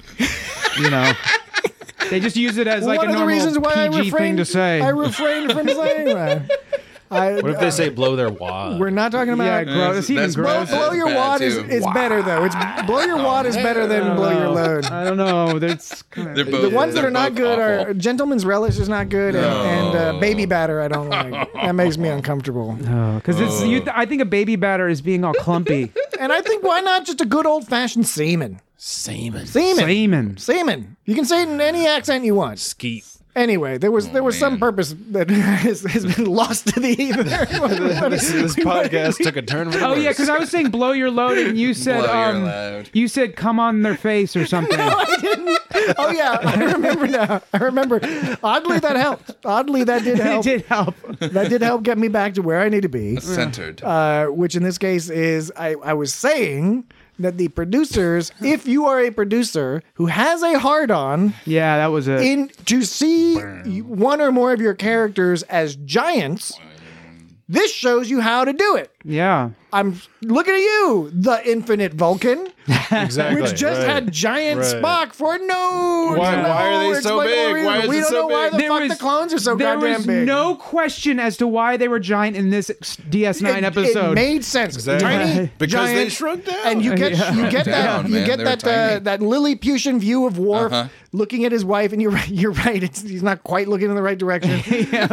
they just use it as like One a of the normal reasons why PG thing to say. I refrained from saying that. What if they say blow their wad? We're not talking about... Yeah, gross. It's even That's gross. Blow your bad, wad too. is better, though. It's blow your wad is better than blow your load. I don't know. That's They're The both, ones that they're are not both good are awful. Gentleman's Relish is not good, and Baby Batter I don't like. That makes me uncomfortable. because I think a baby batter is being all clumpy. And I think, why not just a good old-fashioned semen? Semen. Semen. Semen. You can say it in any accent you want. Skeet. Anyway, there was some man. purpose that has been lost to the ether. This podcast took a turn. For the Oh yeah, worse. because I was saying blow your load and you said Blow your load. you said come on their face or something. Oh yeah, I remember now. I remember. Oddly, that helped. Oddly, that did It help. did help. That did help get me back to where I need to be. Centered. Which in this case is, I was saying that the producers, if you are a producer who has a hard-on, Yeah, that was it. to see one or more of your characters as giants, this shows you how to do it. Yeah. I'm looking at you, the infinite Vulcan, exactly. which just right. had giant Right. Spock for no. Why are they so explicable big? reason. Why is we it don't so know why big? the fuck the clones are so there goddamn was big. no question as to why they were giant in this DS9 episode. It made sense. Exactly. Tiny, Because giant, they shrunk down. and you get Down, that man. They were tiny. that Lilliputian view of Worf Uh-huh. looking at his wife, and you're right. He's not quite looking in the right direction.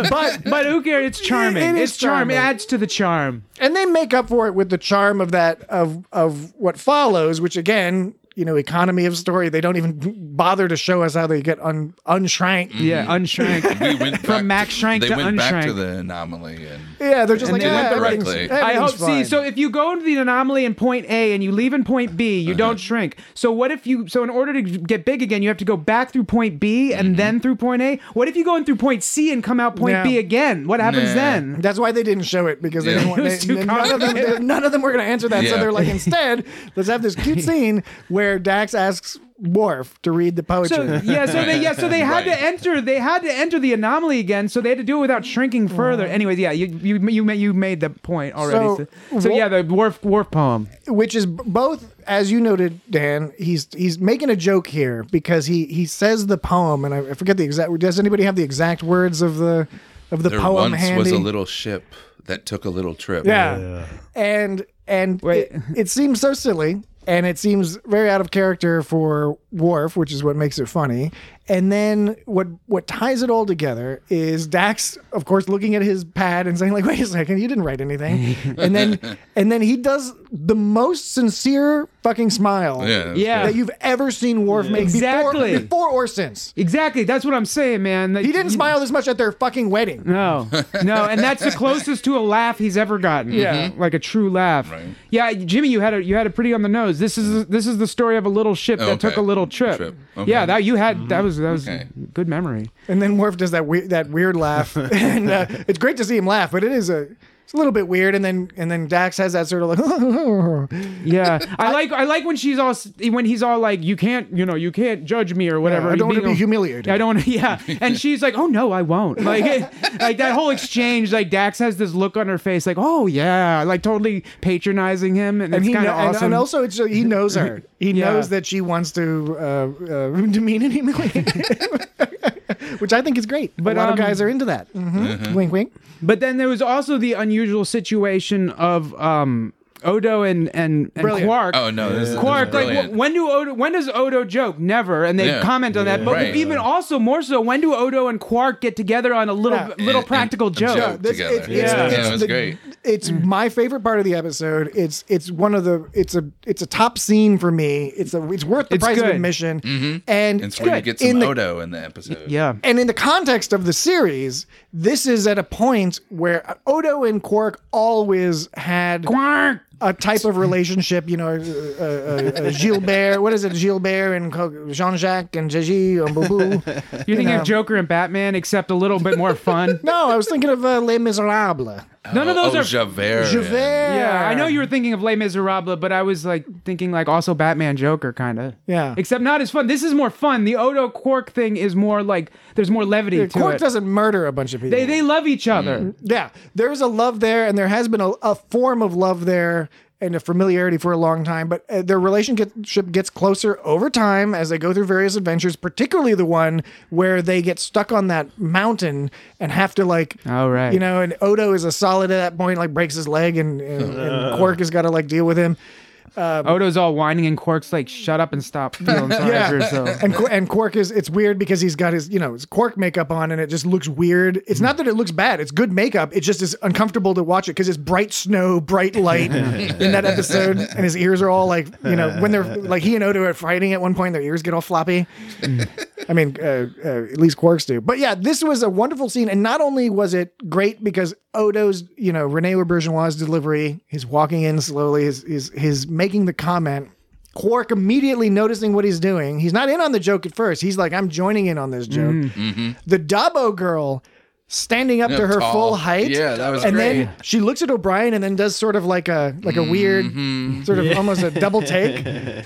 But who cares? It's charming. It is It's charming. It charming. adds to the charm. And they make up for it with the charm of that of what follows, which again, economy of story. They don't even bother to show us how they get unshranked. Yeah, unshrank. We went From Max Schrank they to went back to unshrank. the anomaly and Yeah, they're just And like, they went everything's- directly. I hope. everything's fine. See, so if you go into the anomaly in point A and you leave in point B, you don't shrink. So what if you? So in order to get big again, you have to go back through point B and then through point A. What if you go in through point C and come out point Yeah. B again? What happens Nah. then? That's why they didn't show it, because they Yeah. didn't want, It was too none of them were going to answer that. So Yeah. they're like, instead, let's have this cute scene where Dax asks Worf to read the poetry. So they had to Right. enter. They had to enter the anomaly again. So they had to do it without shrinking further. Anyways, yeah, you made the point already. So yeah, the Worf poem. Which is both, as you noted, Dan. He's making a joke here because he says the poem, and I forget the exact. Does anybody have the exact words of the there poem once handy? was a little ship that took a little trip. Yeah. And Wait. it seems so silly, and it seems very out of character for Worf, which is what makes it funny. And then what ties it all together is Dax, of course, looking at his pad and saying, like, wait a second, you didn't write anything. and then he does the most sincere fucking smile Yeah. that you've ever seen Worf make Exactly. before or since. Exactly. That's what I'm saying, man. He didn't smile this much at their fucking wedding. No, and that's the closest to a laugh he's ever gotten. Yeah. like a true laugh. Right. Yeah, Jimmy, you had it pretty on the nose. This is the story of a little ship that took Okay. a little trip. Okay. Yeah, that was Okay. good memory. And then Worf does that weird laugh, and it's great to see him laugh, but it's a little bit weird. And then Dax has that sort of like, Yeah, I like when he's all like, you can't judge me or whatever. I don't want to Being be all- humiliated. I don't want to. Yeah, and she's like, oh no, I won't. Like that whole exchange. Like Dax has this look on her face, like, oh yeah, like totally patronizing him, and it's kind of awesome. And also, he knows her. He Yeah. knows that she wants to demean and humiliate him. which I think is great. But, a lot of guys are into that. Wink, wink. But then there was also the unusual situation of Odo and Brilliant. Quark. Oh no, this is Quark, like brilliant. when does Odo joke? Never, and they Yeah. comment on that. But Right. even also more so, when do Odo and Quark get together on a little Yeah. practical joke? This- together. it's- Yeah, it was the- great. It's my favorite part of the episode. It's a top scene for me. It's worth the It's price of good. admission. And It's where you get some Odo in the episode. Yeah. And in the context of the series, this is at a point where Odo and Quark always had Quark. a type of relationship, Gilbert, what is it, Gilbert and Jean-Jacques and Gigi and Boubou. You're thinking of Joker and Batman, except a little bit more fun. No, I was thinking of Les Miserables. None of those are. Javert. Javert. Yeah, I know you were thinking of Les Miserables, but I was like thinking like also Batman Joker kind of. Yeah. Except not as fun. This is more fun. The Odo Quark thing is more like there's more levity to Quark it. doesn't murder a bunch of people. They love each other. Yeah, there's a love there, and there has been a form of love there and a familiarity for a long time, but their relationship gets closer over time as they go through various adventures, particularly the one where they get stuck on that mountain and have to Oh, right. and Odo is a solid at that point, breaks his leg, and Quark has got to deal with him. Odo's all whining, and Quark's like, "Shut up and stop feeling sorry for yourself." And Quark it's weird because he's got his Quark makeup on, and it just looks weird. It's not that it looks bad; it's good makeup. It just is uncomfortable to watch it because it's bright snow, bright light in that episode, and his ears are all when they're he and Odo are fighting at one point, their ears get all floppy. I mean, at least Quark's do. But yeah, this was a wonderful scene, and not only was it great because Odo's, Rene Auberjonois' delivery, his walking in slowly, his making the comment, Quark immediately noticing what he's doing. He's not in on the joke at first. He's like, I'm joining in on this joke. The Dabo girl standing up to her tall. full height. Yeah, that was and great. then she looks at O'Brien and then does sort of like a weird, sort of almost a double take.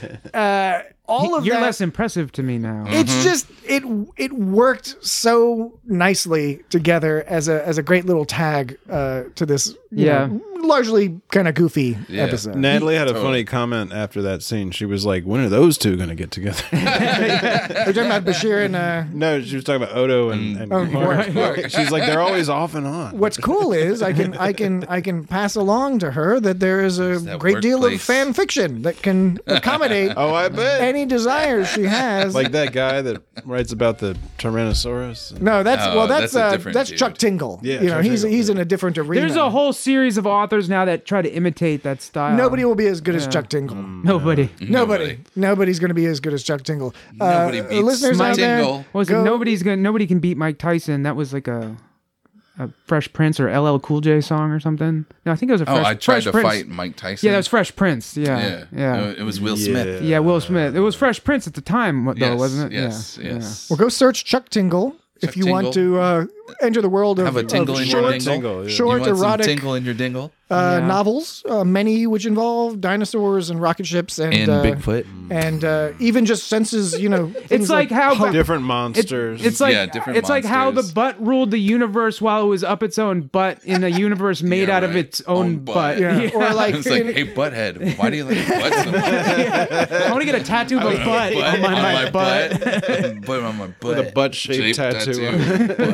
All of You're that. less impressive to me now. It's just it worked so nicely together as a great little tag to this largely kind of goofy episode. Natalie had a funny comment after that scene. She was like, "When are those two going to get together?" We're talking about Bashir and No, she was talking about Odo and Quark. She's like, they're always off and on. what's cool is I can pass along to her that there is a that great deal of workplace. fan fiction that can accommodate Oh, I bet. any desires she has. Like that guy that writes about the Tyrannosaurus. No, that's Oh, that's a different that's dude. Chuck Tingle. Yeah, Chuck he's Tingle, in a different arena. There's a whole series of authors now that try to imitate that style. Nobody will be as good as Chuck Tingle. Nobody. Nobody's going to be as good as Chuck Tingle. Nobody beats listeners Mike out there, Tingle. What was Go- it? Nobody can beat Mike Tyson. That was like a Fresh Prince or LL Cool J song or something. No, I think it was a Fresh. I tried Fresh to Prince. fight Mike Tyson. Yeah, that was Fresh Prince. Yeah, yeah. It was Will Smith. Yeah, Will Smith. It was Fresh Prince at the time, though, Yes, wasn't it? Yes, Yeah. yes. Well, go search Chuck Tingle if you want to enter the world of, Have a tingle of in your short, dingle. Tingle, yeah. short you want some erotic tingle in your dingle? novels, many which involve dinosaurs and rocket ships and Bigfoot. and even just senses. things It's like how hope. Different monsters. It's like Yeah, different it's like how the monsters. butt ruled the universe while it was up its own butt in a universe made Yeah, out of right. its own Own butt. butt. Yeah. Or like It's like, in- hey, butthead, why do you like butt so much? I want to get a tattoo of a butt on my butt. Butt on my butt. a butt-shaped tattoo on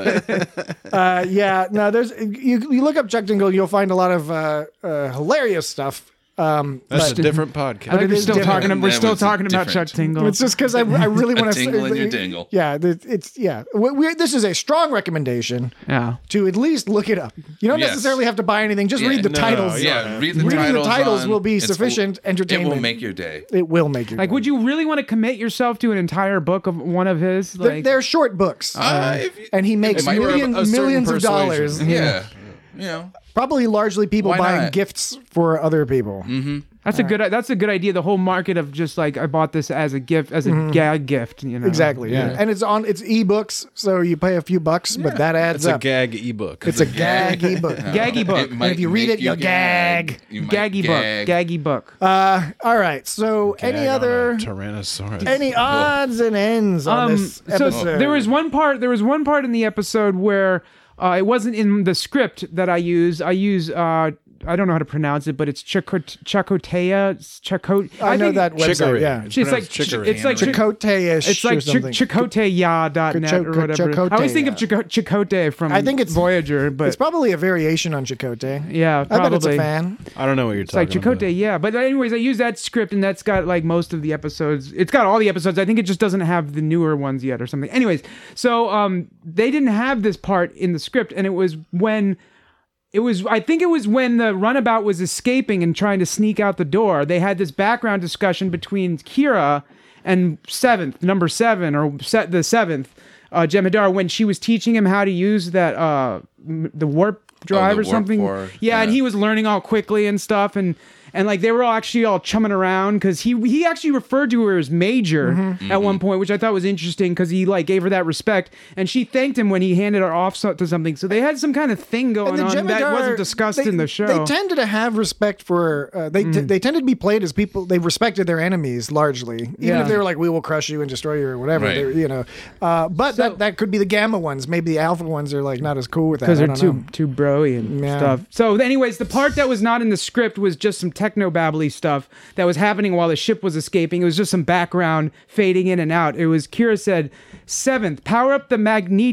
Butt. yeah, no, there's you look up Chuck Tingle, you'll find a lot of hilarious stuff. That's a different podcast. I think it we're is still different. talking. We're That still was talking about different. Chuck Tingle. It's just because I really want to tingle in your dingle. Yeah, this is a strong recommendation Yeah. to at least look it up. You don't Yes. necessarily have to buy anything. Just Yeah. read the No, titles. Yeah, read the Reading titles. the titles on- will be it's- sufficient entertainment. It will make your day. It will make you Like, would you really want to commit yourself to an entire book of one of his? Like, They're short books, If you- and he makes It might- millions of dollars. Yeah. You know. Probably largely people Why buying not? gifts for other people. that's a good idea. The whole market of just like I bought this as a gift, as a gag gift. Exactly. Yeah. And it's ebooks, so you pay a few bucks, but that adds It's a up. gag ebook. It's a gag ebook. Gaggy book. might if you read make it, you'll gag. You might Gaggy gag. book. Gaggy book. All right. So any Gag on a other Tyrannosaurus. any odds and ends on this So episode? there was one part in the episode where it wasn't in the script that I use. I use I don't know how to pronounce it, but it's Chakotaya. I know think that website. Chicory. Yeah, It's It's like pronounced chicory. it's like Chakotay-ish it's like or something. Chakotaya.net or whatever. Chakotay, I always think of yeah. Chakotay from I think it's Voyager, but It's probably a variation on Chakotay. yeah, probably. I bet it's a fan. I don't know what you're It's like talking about. Chakotay, yeah. But anyways, I use that script, and that's got like most of the episodes. It's got all the episodes. I think it just doesn't have the newer ones yet or something. Anyways, so they didn't have this part in the script, and I think it was when the runabout was escaping and trying to sneak out the door. They had this background discussion between Kira and number 7, or the 7th, Jem'Hadar, when she was teaching him how to use that the warp drive the or warp something. core, Yeah, and yeah. he was learning all quickly and stuff, and like they were all actually all chumming around because he actually referred to her as Major Mm-hmm. at one point, which I thought was interesting because he like gave her that respect, and she thanked him when he handed her off to something. So they had some kind of thing going on that Jem'Hadar, wasn't discussed in the show. They tended to have respect for. They tended to be played as people. They respected their enemies largely, even Yeah. if they were like, "We will crush you and destroy you" or whatever. Right. They, but that could be the Gamma ones. Maybe the Alpha ones are like not as cool with that. Because I they're don't know. too broy and Yeah. stuff. So, anyways, the part that was not in the script was just some techno babbly stuff that was happening while the ship was escaping. It was just some background fading in and out. It was Kira said, 7th, power up the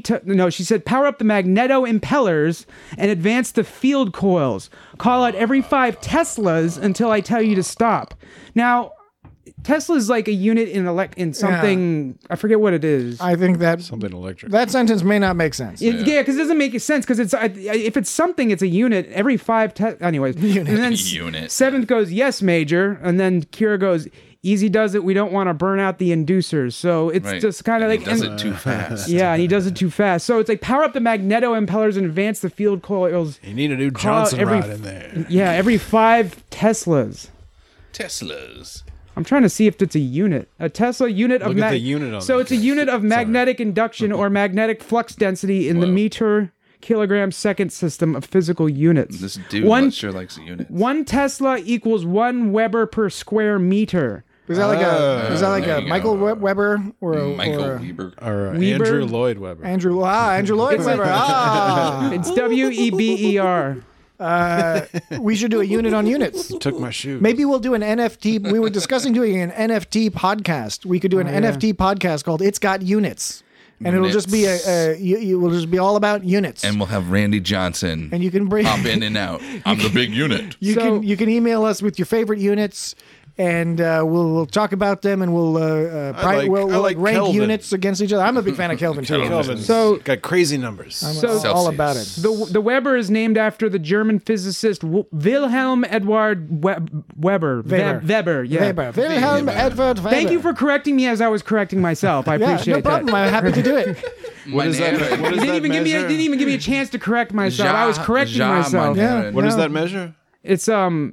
she said power up the magneto impellers and advance the field coils. Call out every 5 Teslas until I tell you to stop. Now, Tesla is like a unit in something. I forget what it is. I think that Something electric. that sentence may not make sense. Yeah, because it doesn't make sense. Because if it's something, it's a unit. Every 5 anyways. And then Unit. 7th goes, yes, Major, and then Kira goes, easy does it. We don't want to burn out the inducers. So it's Right. just kind of And like he does it too fast. Yeah, and he does it too fast. So it's like power up the magneto impellers and advance the field coils. You need a new Call out Johnson rod in there. Yeah, every 5 Teslas. Teslas. I'm trying to see if it's a unit. A Tesla unit of Look at the unit on So there. it's a unit of magnetic induction or magnetic flux density in the meter kilogram second system of physical units. This dude sure likes a unit. 1 Tesla equals 1 Weber per square meter. Was that like a there you Michael go. Weber or Michael Weber. Or Weber? Andrew Lloyd Webber. Andrew Lloyd Webber? It's WEBER. We should do a unit on units. Took my shoes. Maybe we'll do an NFT. We were discussing doing an NFT podcast. We could do an NFT podcast called "It's Got Units," and it'll just be you will just be all about units. And we'll have Randy Johnson And you can bring pop in and out. I'm the big unit. you can email us with your favorite units, and we'll talk about them, and we'll like rank Kelvin. units against each other. I'm a big fan of Kelvin too. Kelvin's So- got crazy numbers. So all about it. the Weber is named after the German physicist Wilhelm Edward Weber. Weber, yeah. Weber. Wilhelm Edward Weber. Thank you for correcting me as I was correcting myself. I Yeah, appreciate no problem. that. I'm happy to do it. What is that? What You is didn't that even give me. measure? Didn't even give me a chance to correct myself. I was correcting myself. Yeah. What does No. that measure? It's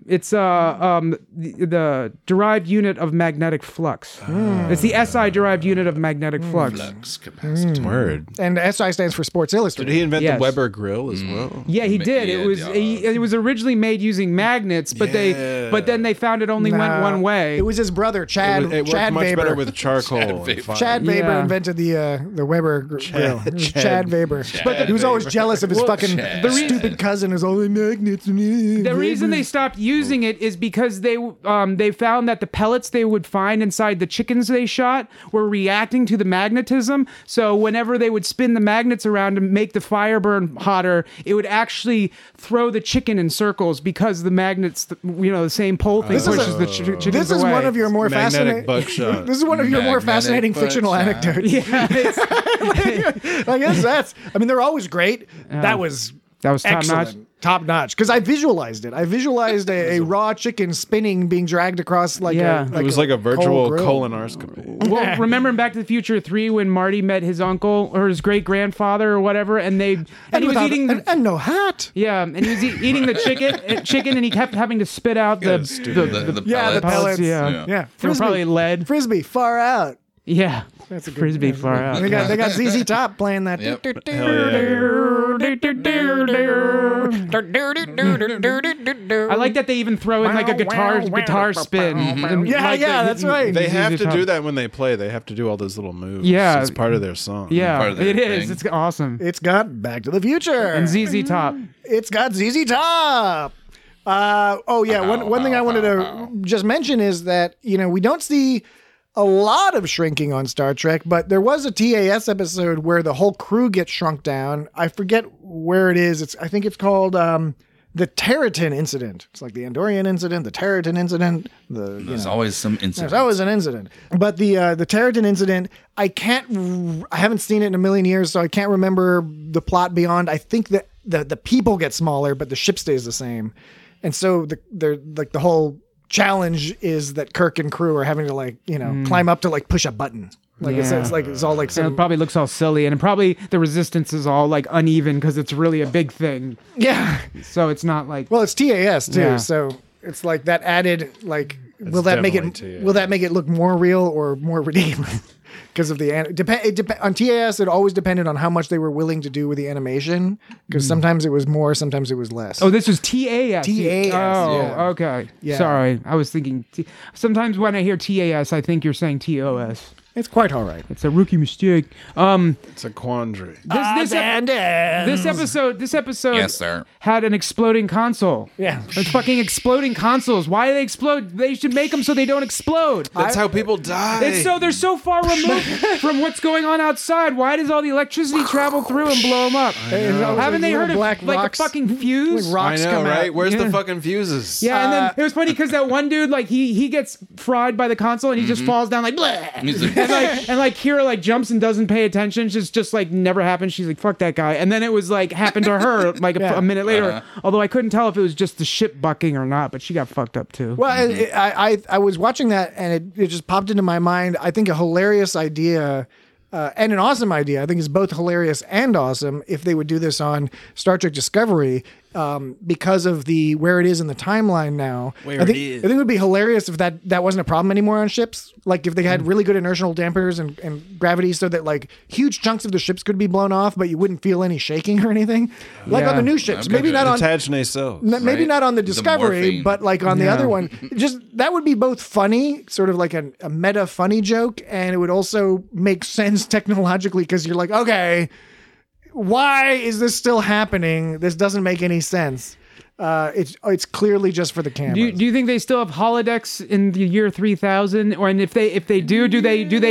the derived unit of magnetic flux. It's the SI derived unit of magnetic flux. Flux capacity. Word. And SI stands for Sports Illustrated. Did he invent Yes. the Weber grill as well? Yeah, he did. Yeah, It was originally made using magnets, but then they found it only went one way. It was his brother Chad. It worked Chad much Weber. better with charcoal. Weber. Chad Weber Yeah. invented the Weber grill. It was Chad Weber. Chad He was always jealous of his fucking Chad. stupid cousin who's all magnets. The reason they stopped using it is because they found that the pellets they would find inside the chickens they shot were reacting to the magnetism. So whenever they would spin the magnets around to make the fire burn hotter, it would actually throw the chicken in circles because the magnets, the same pole thing pushes the chickens This is away. one of your more Magnetic fascinating. buckshot. This is one of your more Magnetic fascinating fictional buckshot. anecdotes. Yeah, it's- I guess that's. I mean, they're always great. That was top excellent. notch. Top notch. Because I visualized it. I visualized a raw chicken spinning, being dragged across like Yeah. a. It was like a coal virtual grill. colonoscopy. Well, remember in Back to the Future 3 when Marty met his uncle or his great grandfather or whatever, and he was without- eating. and no hat. Yeah, and he was eating the chicken, and he kept having to spit out the The Yeah, the pellets. Yeah. Yeah, They were probably lead. Frisbee, far out. Yeah, That's a good Frisbee far out. They got ZZ Top playing that. Yep. I like that they even throw in like a guitar spin. And Yeah, like yeah, the- that's right. They have to Top. do that when they play. They have to do all those little moves. Yeah. It's part of their song. Yeah, Part of their it is. thing. It's awesome. It's got Back to the Future. And ZZ Top. It's got ZZ Top. One thing I wanted to just mention is that, we don't see a lot of shrinking on Star Trek, but there was a TAS episode where the whole crew gets shrunk down. I forget where it is. I think it's called the Territon incident. It's like the Andorian incident, the Territon incident. There's always some incident. There's always an incident. But the Territon incident, I haven't seen it in a million years, so I can't remember the plot beyond. I think that the people get smaller, but the ship stays the same. And so the whole challenge is that Kirk and crew are having to climb up to push a button. It's all like some... And it probably looks all silly, and probably the resistance is all uneven because it's really a big thing. Yeah. So it's not like... Well, it's TAS too, Yeah. so it's like that added will that make it look more real or more ridiculous? Because of the on TAS, it always depended on how much they were willing to do with the animation. Because sometimes it was more, sometimes it was less. Oh, this was TAS. TAS. Oh, yeah. okay. Yeah. Sorry, I was thinking. Sometimes when I hear TAS, I think you're saying TOS. It's quite all right. It's a rookie mistake. It's a quandary. This episode Yes, sir. had an exploding console. Yeah. It's fucking exploding consoles. Why do they explode? They should make them so they don't explode. That's how people die. It's so they're so far removed from what's going on outside. Why does all the electricity travel through and blow them up? Haven't they heard of black a rocks, fucking fuse? like rocks I know, come out. right? Where's Yeah. the fucking fuses? Yeah, and then it was funny because that one dude, he gets fried by the console and he just falls down like, bleh. He's like, And Kira jumps and doesn't pay attention. Just never happened. She's like, fuck that guy. And then it was happened to her a minute later. Although I couldn't tell if it was just the ship bucking or not, but she got fucked up too. Well, I was watching that and it just popped into my mind. I think a hilarious idea and an awesome idea. I think it's both hilarious and awesome if they would do this on Star Trek Discovery. Because of where it is in the timeline now. I think it would be hilarious if that wasn't a problem anymore on ships. Like if they had really good inertial dampers and gravity so that huge chunks of the ships could be blown off, but you wouldn't feel any shaking or anything. Like on the new ships. Okay. Maybe not on Detached nacelles. maybe not on the Discovery, morphine. but on the other one. That would be both funny, sort of like a meta funny joke, and it would also make sense technologically because you're like, okay, why is this still happening? This doesn't make any sense. It's clearly just for the cameras. Do you think they still have holodecks in the year 3000? Or and if they do you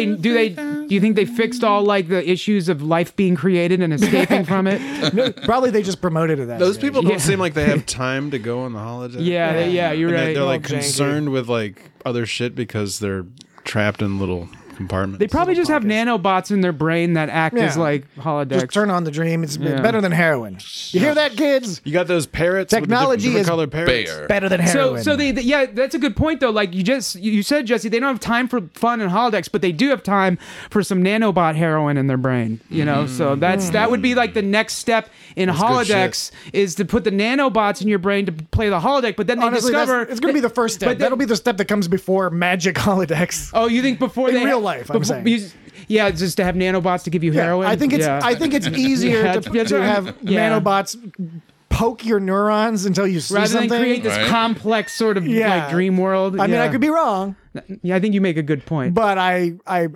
think they fixed all the issues of life being created and escaping from it? No, probably they just promoted it. Those people don't seem like they have time to go on the holodeck. Yeah, you're And right. They're All concerned with other shit because they're trapped in little compartments. They probably just have nanobots in their brain that act as Yeah. holodecks. Just turn on the dream. It's better than heroin. You hear that, kids? You got those parrots. Technology with the is different colored parrots. Bear. Better than heroin. So yeah, that's a good point though. You said, Jesse, they don't have time for fun and holodecks, but they do have time for some nanobot heroin in their brain. So that would be the next step in holodecks is to put the nanobots in your brain to play the holodeck. But then they Honestly, discover it's going to be the first step. That'll be the step that comes before magic holodecks. Oh, you think before In real life, I'm saying. Yeah, just to have nanobots to give you heroin. I think it's easier Yeah, to have yeah. nanobots poke your neurons until you see rather something. than create this Right. complex sort of dream world. I mean, I could be wrong, Yeah, I think you make a good point. but I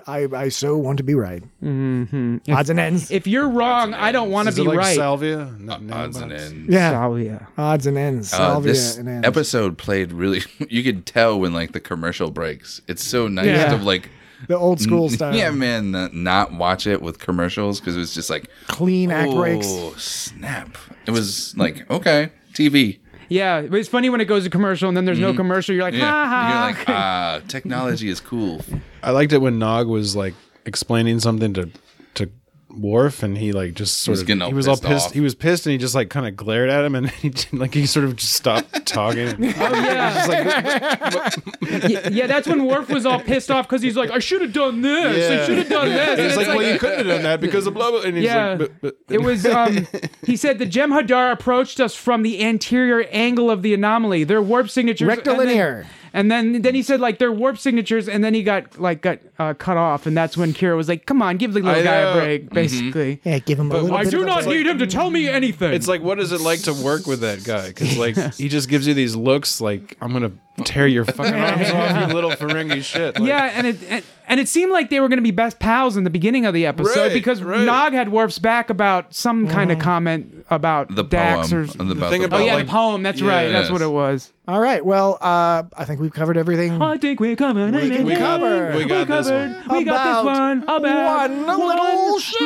so want to be right. Mm-hmm. Odds and ends. If you're wrong, I don't want to Is be it right. Salvia? Odds and ends. Yeah, Salvia. odds and ends. Salvia This and ends. episode played really. You could tell when the commercial breaks. It's so nice Yeah. to The old school style. Yeah, man, not watch it with commercials because it was just Clean act breaks. oh snap! It was okay, TV. Yeah, but it's funny when it goes to commercial and then there's no commercial. You're like, ha You're ha. technology is cool. I liked it when Nog was explaining something to Worf, and he just sort of getting all he was all pissed pissed. off. He was pissed, and he just kind of glared at him, and he sort of just stopped talking. Oh yeah. Yeah, that's when Worf was all pissed off because he's like, I should have done this. I should have done this. And And he's it's like, well, you couldn't have done that because of blah blah. And he's Yeah. but It was, he said, the Jem'Hadar approached us from the anterior angle of the anomaly. Their warp signatures. Rectilinear. And then he said, their warp signatures, and then he got cut off. And that's when Kira was like, come on, give the little I guy a know. break, basically. Yeah, give him a little I bit do of not a- need him to tell me anything. it's what is it like to work with that guy? Because he just gives you these looks I'm gonna tear your fucking arms off, you little Ferengi shit. Yeah, And it seemed like they were going to be best pals in the beginning of the episode Right, because right. Nog had Worf's back about some kind of comment about The Dax poem. or About thing the about, oh yeah, like- the poem. That's right. That's Yes. what it was. All right. Well, I think we've covered everything. I think we covered everything. we covered. We got this one. We got this one about one little ship.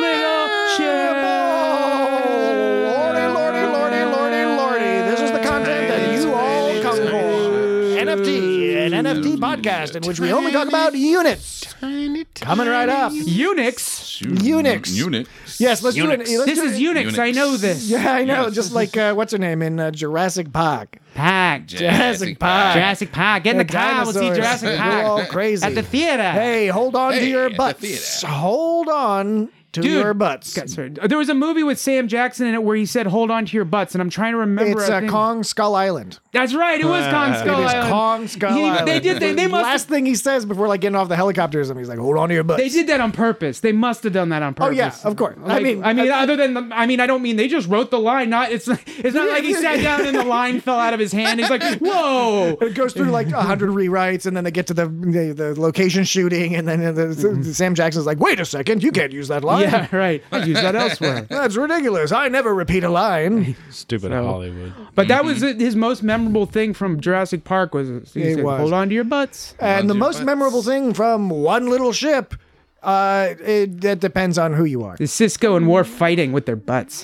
Lordy. This is the content that you all come for. NFT, an NFT podcast in which we only talk about units. Coming right up. Unix. Unix. Yes, let's do it. This is Unix. I know this. Yeah, I know. Just like what's her name in Jurassic Park. Park. Jurassic Park. Jurassic Park. Get in the The car. We'll see dinosaurs. Jurassic We're Park. all crazy. At the theater. Hey, hold on to your at the butts. theater. Hold on to Dude, your butts. Sorry. There was a movie with Sam Jackson in it where he said, "Hold on to your butts," and I'm trying to remember. It's I think- Kong Skull Island. That's right. It was Kong Skull It is Island. Kong Skull Island. They did. They must. Last thing he says before like getting off the helicopters, he's like, "Hold on to your butts." They did that on purpose. They must have done that on purpose. Oh yeah, of course. Like, other than I don't mean they just wrote the line. It's not like he sat down and the line fell out of his hand. He's like, whoa. It goes through like 100 rewrites, and then they get to the location shooting, and then Sam Jackson's like, "Wait a second, you can't use that line. Yeah, right. I use that elsewhere. That's ridiculous. I never repeat a line." Stupid Hollywood. But that was his most memorable thing from Jurassic Park was he It said, was. "Hold on to your butts." And the your most butts. memorable thing from One Little Ship, that depends on who you are. Is Cisco and Worf fighting with their butts?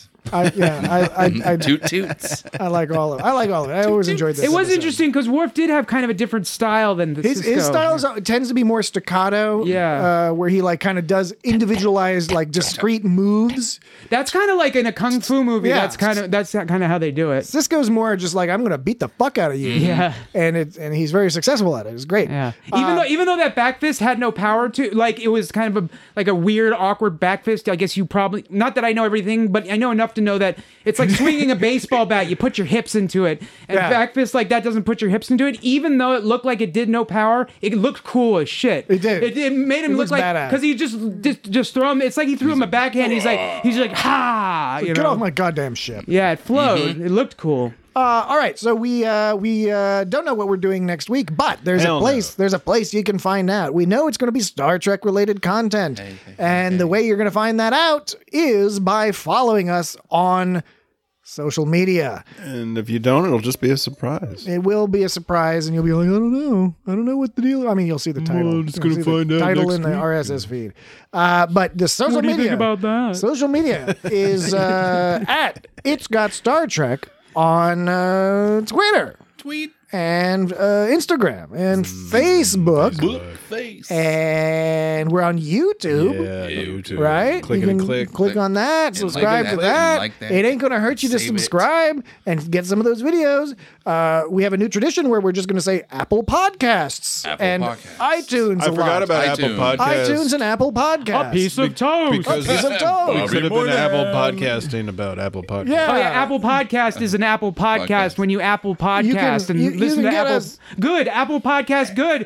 I Toot toots. I like all of it. I always enjoyed this. It was episode. interesting because Worf did have kind of a different style than the Cisco. His style tends to be more staccato. Yeah. Where he like kind of does individualized, like discrete moves. That's kind of like in a kung fu movie. Yeah. That's kind of how they do it. Cisco's more just like, I'm gonna beat the fuck out of you. Yeah. And he's very successful at it. It's great. Yeah. Even though that back fist had no power to, like, it was kind of like a weird, awkward back fist. I guess you probably, not that I know everything, but I know enough to know that it's like swinging a baseball bat. You put your hips into it, and Yeah. back fist like that doesn't put your hips into it. Even though it looked like it did no power, it looked cool as shit. It did. It made him It look looks like badass. because he just throw him. It's like he threw him a backhand. He's like ha. You Get know? off my goddamn ship. Yeah, it flowed. It looked cool. All right, so we don't know what we're doing next week, but there's Hell a place. no. There's a place you can find out. We know it's going to be Star Trek related content, and the way you're going to find that out is by following us on social media. And if you don't, it'll just be a surprise. It will be a surprise, and you'll be like, I don't know what the deal. I mean, you'll see the title. Well, just You'll gonna see the find out title next in the week. RSS feed. But the social What do you media think about that? Social media is at It's Got Star Trek on Twitter. Tweet. And Instagram and Facebook, Book face. and we're on YouTube, YouTube. right? Click you and can click. click on that, And subscribe like to that, that. and like that. It ain't gonna hurt you to Save it. subscribe and get some of those videos. We have a new tradition where we're just gonna say Apple Podcasts Apple and Podcasts. iTunes. I a forgot lot. about Apple iTunes. Podcasts. iTunes and Apple Podcasts. A piece of toast. Because Piece of toast. we could have been Bobby Apple Moynihan. podcasting about Apple Podcasts. Yeah. Oh yeah, Apple Podcast is an Apple Podcast Podcast. when you Apple Podcast and you listen can to get Apple. us- Good Apple Podcast, good.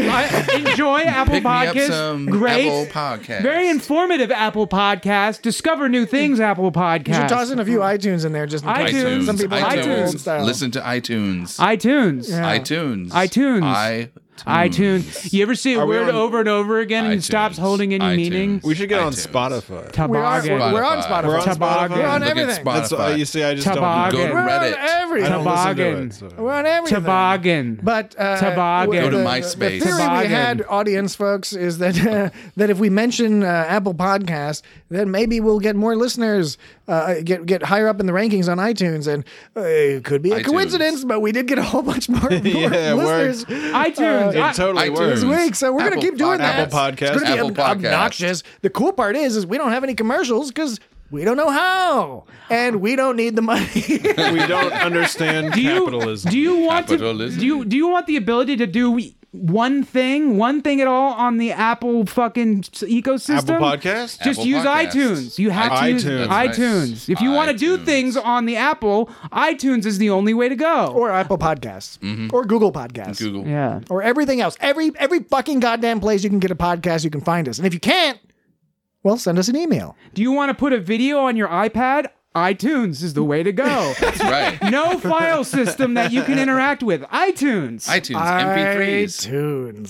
I enjoy Apple Pick me up Podcast. some Great, Apple Podcasts. very informative Apple Podcast. Discover new things, Apple You should toss Podcast. in a few iTunes in there just in case. iTunes. Some people like the old iTunes. style. Listen to iTunes. iTunes. Yeah. iTunes. iTunes. iTunes. You ever see a Are we word on- over and over again and it iTunes. stops holding any iTunes. meaning? We should get on iTunes. Spotify. Toboggan. We're on Spotify. We're on Toboggan. We're on Look at everything. That's Spotify. you see, I just Toboggan. Go to We're on Reddit. everything. don't. I don't listen to Toboggan. it. So. We're on everything. Toboggan. But Toboggan. Go to the MySpace. theory we Toboggan. had, audience folks, is that that if we mention Apple Podcasts, then maybe we'll get more listeners, get higher up in the rankings on iTunes, and it could be a iTunes. coincidence, but we did get a whole bunch more, Yeah, it listeners iTunes. It totally iTunes. works. this week. So we're gonna Apple keep doing that. Apple Podcasts. It's gonna be Apple Podcasts. obnoxious. The cool part is we don't have any commercials because we don't know how, and we don't need the money. We don't understand capitalism. Do you want Capitalism. to? Do you want the ability to do one thing at all on the Apple fucking ecosystem? Apple Podcasts? Just Apple use Podcasts. iTunes. You have to use iTunes. That's iTunes. right. If you want to do iTunes. things on the Apple, iTunes is the only way to go. or Apple Podcasts, or Google Podcasts, Google. Yeah. or everything else. Every fucking goddamn place you can get a podcast, you can find us. And if you can't, well, send us an email. Do you want to put a video on your iPad? iTunes is the way to go. That's right. No file system that you can interact with. iTunes. iTunes. MP3s. iTunes.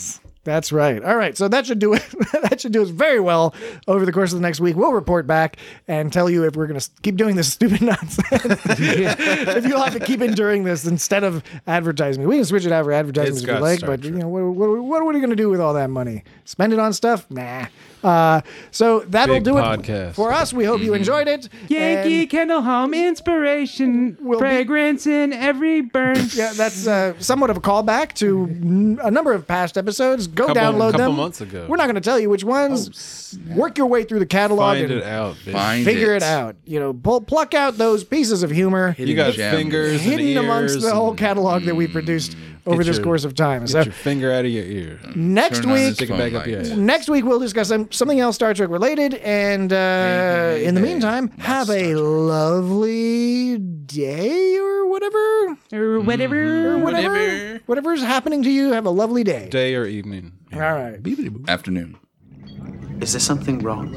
That's right. All right. So that should do it. That should do us very well over the course of the next week. We'll report back and tell you if we're going to keep doing this stupid nonsense. If you'll have to keep enduring this instead of advertising. We can switch it out for advertisements if you like, but you know, what are we going to do with all that money? Spend it on stuff? Nah. So that'll do it for us. We hope you enjoyed it. Yankee Candle Home inspiration, fragrance in every burn. Yeah, that's somewhat of a callback to a number of past episodes. Go download them. A couple months ago. We're not going to tell you which ones. Work your way through the catalog Find and it out. figure it out. You know, pluck out those pieces of humor. You got fingers hidden and amongst the whole catalog that we produced over this course of time. Get So your finger out of your ear. next week, Stick it back up your ass. next week we'll discuss something else Star Trek related. And in the meantime, have a lovely day or whatever. Or whatever. Whatever's happening to you, have a lovely day. Day or evening. All right. Afternoon. Is there something wrong?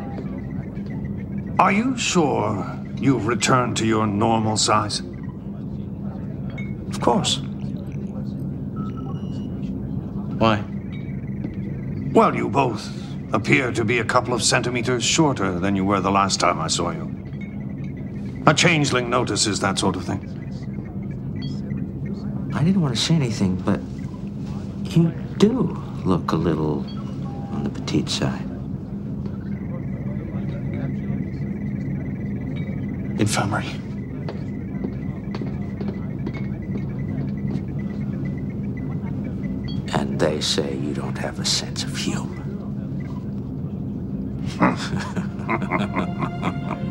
Are you sure you've returned to your normal size? Of course. Why? Well, you both appear to be a couple of centimeters shorter than you were the last time I saw you. A changeling notices that sort of thing. I didn't want to say anything, but you do look a little on the petite side. Infirmary. And they say you don't have a sense of humor.